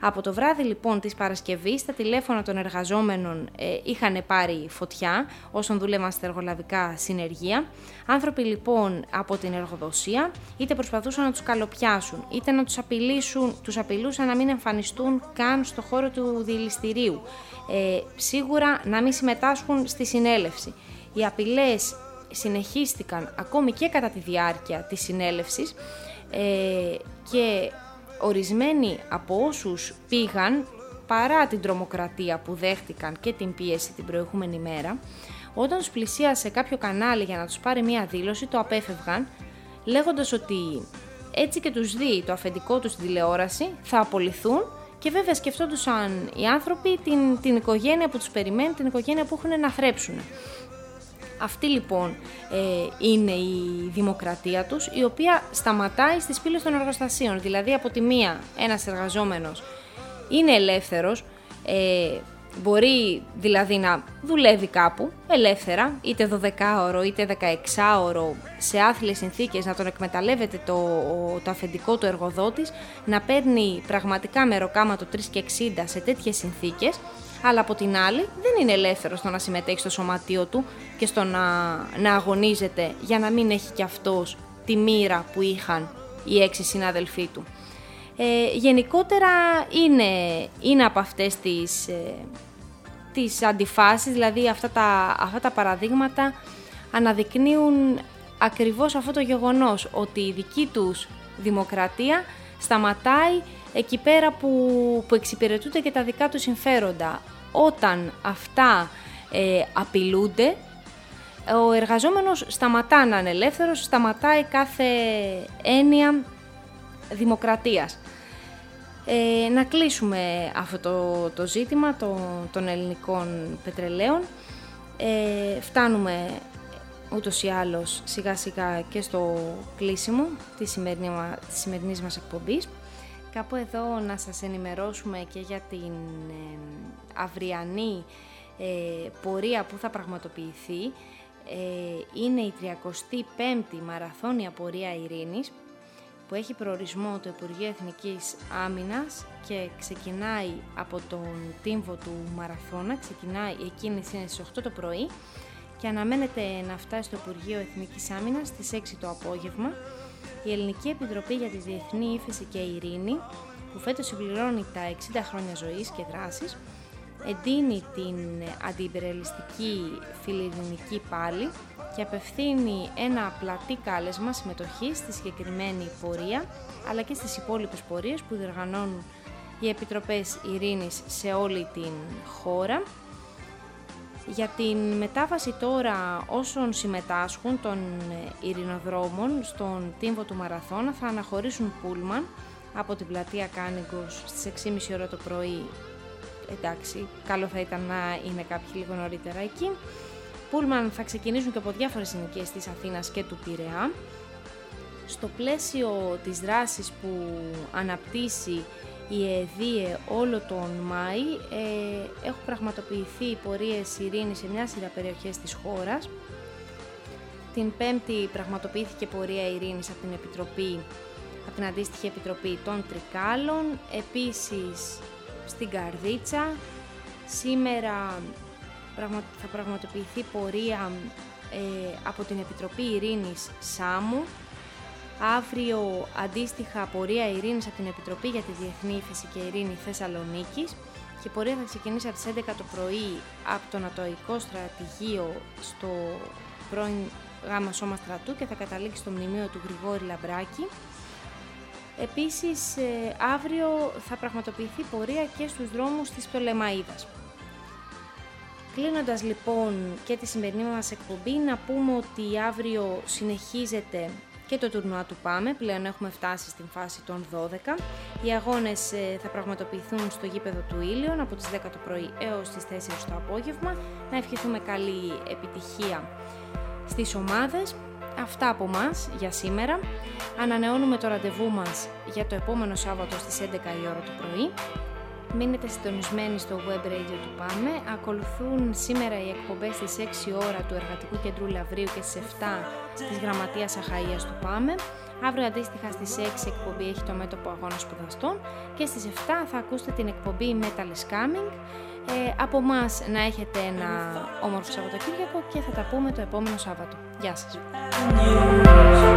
B: Από το βράδυ λοιπόν της Παρασκευής τα τηλέφωνα των εργαζόμενων ε, είχαν πάρει φωτιά όσων δούλευαν στα εργολαβικά συνεργεία. Άνθρωποι λοιπόν από την εργοδοσία είτε προσπαθούσαν να τους καλοπιάσουν είτε να τους απειλήσουν, τους απειλούσαν να μην εμφανιστούν καν στο χώρο του δηληστηρίου. Ε, σίγουρα να μην συμμετάσχουν στη συνέλευση. Οι απειλές συνεχίστηκαν ακόμη και κατά τη διάρκεια της συνέλευσης ε, και ορισμένοι από όσους πήγαν, παρά την τρομοκρατία που δέχτηκαν και την πίεση την προηγούμενη μέρα, όταν τους πλησίασε κάποιο κανάλι για να τους πάρει μία δήλωση, το απέφευγαν, λέγοντας ότι έτσι και τους δει το αφεντικό τους στην τηλεόραση, θα απολυθούν και βέβαια σκεφτόντουσαν οι άνθρωποι την, την οικογένεια που τους περιμένει, την οικογένεια που έχουν να θρέψουν. Αυτή λοιπόν ε, είναι η δημοκρατία τους, η οποία σταματάει στις πύλες των εργοστασίων. Δηλαδή από τη μία ένας εργαζόμενος είναι ελεύθερος, ε, μπορεί δηλαδή να δουλεύει κάπου ελεύθερα, είτε δωδεκάωρο είτε δεκαεξάωρο, σε άθλιες συνθήκες, να τον εκμεταλλεύεται το, το αφεντικό του εργοδότης, να παίρνει πραγματικά μεροκάματο τρεις και εξήντα σε τέτοιες συνθήκες, αλλά από την άλλη δεν είναι ελεύθερος στο να συμμετέχει στο σωματείο του και στο να, να αγωνίζεται για να μην έχει κι αυτός τη μοίρα που είχαν οι έξι συνάδελφοί του. Ε, γενικότερα είναι, είναι από αυτές τις, ε, τις αντιφάσεις, δηλαδή αυτά τα, αυτά τα παραδείγματα αναδεικνύουν ακριβώς αυτό το γεγονός, ότι η δική τους δημοκρατία σταματάει εκεί πέρα που, που εξυπηρετούνται και τα δικά τους συμφέροντα. Όταν αυτά ε, απειλούνται, ο εργαζόμενος σταματά να είναι ελεύθερος, σταματάει κάθε έννοια δημοκρατίας. Ε, να κλείσουμε αυτό το, το ζήτημα το, των ελληνικών πετρελαίων. Ε, φτάνουμε ούτως ή άλλως σιγά σιγά και στο κλείσιμο της, σημερινή, της σημερινής μας εκπομπής. Κάπου εδώ να σας ενημερώσουμε και για την ε, αυριανή ε, πορεία που θα πραγματοποιηθεί. Ε, είναι η τριακοστή πέμπτη μαραθώνια πορεία ειρήνης, που έχει προορισμό το Υπουργείο Εθνικής Άμυνας και ξεκινάει από τον τύμβο του Μαραθώνα. Ξεκινάει, η εκκίνηση είναι στις οκτώ το πρωί και αναμένεται να φτάσει στο Υπουργείο Εθνικής Άμυνας στις έξι το απόγευμα. Η Ελληνική Επιτροπή για τη Διεθνή Ύφεση και Ειρήνη, που φέτος συμπληρώνει τα εξήντα χρόνια ζωής και δράσης, εντείνει την αντιυμπεριαλιστική φιλιρηνική πάλη και απευθύνει ένα πλατή κάλεσμα συμμετοχής στη συγκεκριμένη πορεία, αλλά και στις υπόλοιπες πορείες που διοργανώνουν οι Επιτροπές Ειρήνης σε όλη την χώρα. Για την μετάβαση τώρα όσων συμμετάσχουν των ειρηνοδρόμων στον τύμβο του Μαραθώνα θα αναχωρήσουν πούλμαν από την πλατεία Κάνιγκος στις έξι και μισή ώρα το πρωί. Εντάξει, καλό θα ήταν να είναι κάποιοι λίγο νωρίτερα εκεί. Πούλμαν θα ξεκινήσουν και από διάφορες συνοικίες της Αθήνας και του Πειραιά. Στο πλαίσιο της δράσης που αναπτύσσει η ΕΔΙΕ όλο τον Μάη, ε, έχουν πραγματοποιηθεί πορείες ειρήνης σε μια σειρά περιοχές της χώρας. Την Πέμπτη πραγματοποιήθηκε πορεία ειρήνης από την, Επιτροπή, από την αντίστοιχη Επιτροπή των Τρικάλων, επίσης στην Καρδίτσα. Σήμερα θα πραγματοποιηθεί πορεία ε, από την Επιτροπή Ειρήνης Σάμου. Αύριο αντίστοιχα πορεία ειρήνης από την Επιτροπή για τη Διεθνή Ύφεση και Ειρήνη Θεσσαλονίκης και η πορεία θα ξεκινήσει από τις έντεκα το πρωί από το Νατοϊκό Στρατηγείο στο πρώην Γάμα Σώμα Στρατού και θα καταλήξει στο μνημείο του Γρηγόρη Λαμπράκη. Επίσης αύριο θα πραγματοποιηθεί πορεία και στους δρόμους της Πτολεμαΐδας. Κλείνοντας λοιπόν και τη σημερινή μας εκπομπή, να πούμε ότι αύριο συνεχίζεται και το τουρνουά του Πάμε, πλέον έχουμε φτάσει στην φάση των δώδεκα. Οι αγώνες θα πραγματοποιηθούν στο γήπεδο του Ήλιον από τις δέκα το πρωί έως τις τέσσερις το απόγευμα. Να ευχηθούμε καλή επιτυχία στις ομάδες. Αυτά από μας για σήμερα. Ανανεώνουμε το ραντεβού μας για το επόμενο Σάββατο στις έντεκα η ώρα το πρωί. Μείνετε συντονισμένοι στο web radio του Πάμε. Ακολουθούν σήμερα οι εκπομπές στις έξι ώρα του Εργατικού Κέντρου Λαυρίου και στις εφτά της Γραμματείας Αχαΐας του Πάμε. Αύριο αντίστοιχα στις έξι εκπομπή έχει το μέτωπο αγώνα σπουδαστών και στις εφτά θα ακούσετε την εκπομπή Metal is Coming. Ε, από εμάς να έχετε ένα όμορφο Σαββατοκύριακο και θα τα πούμε το επόμενο Σάββατο. Γεια σας!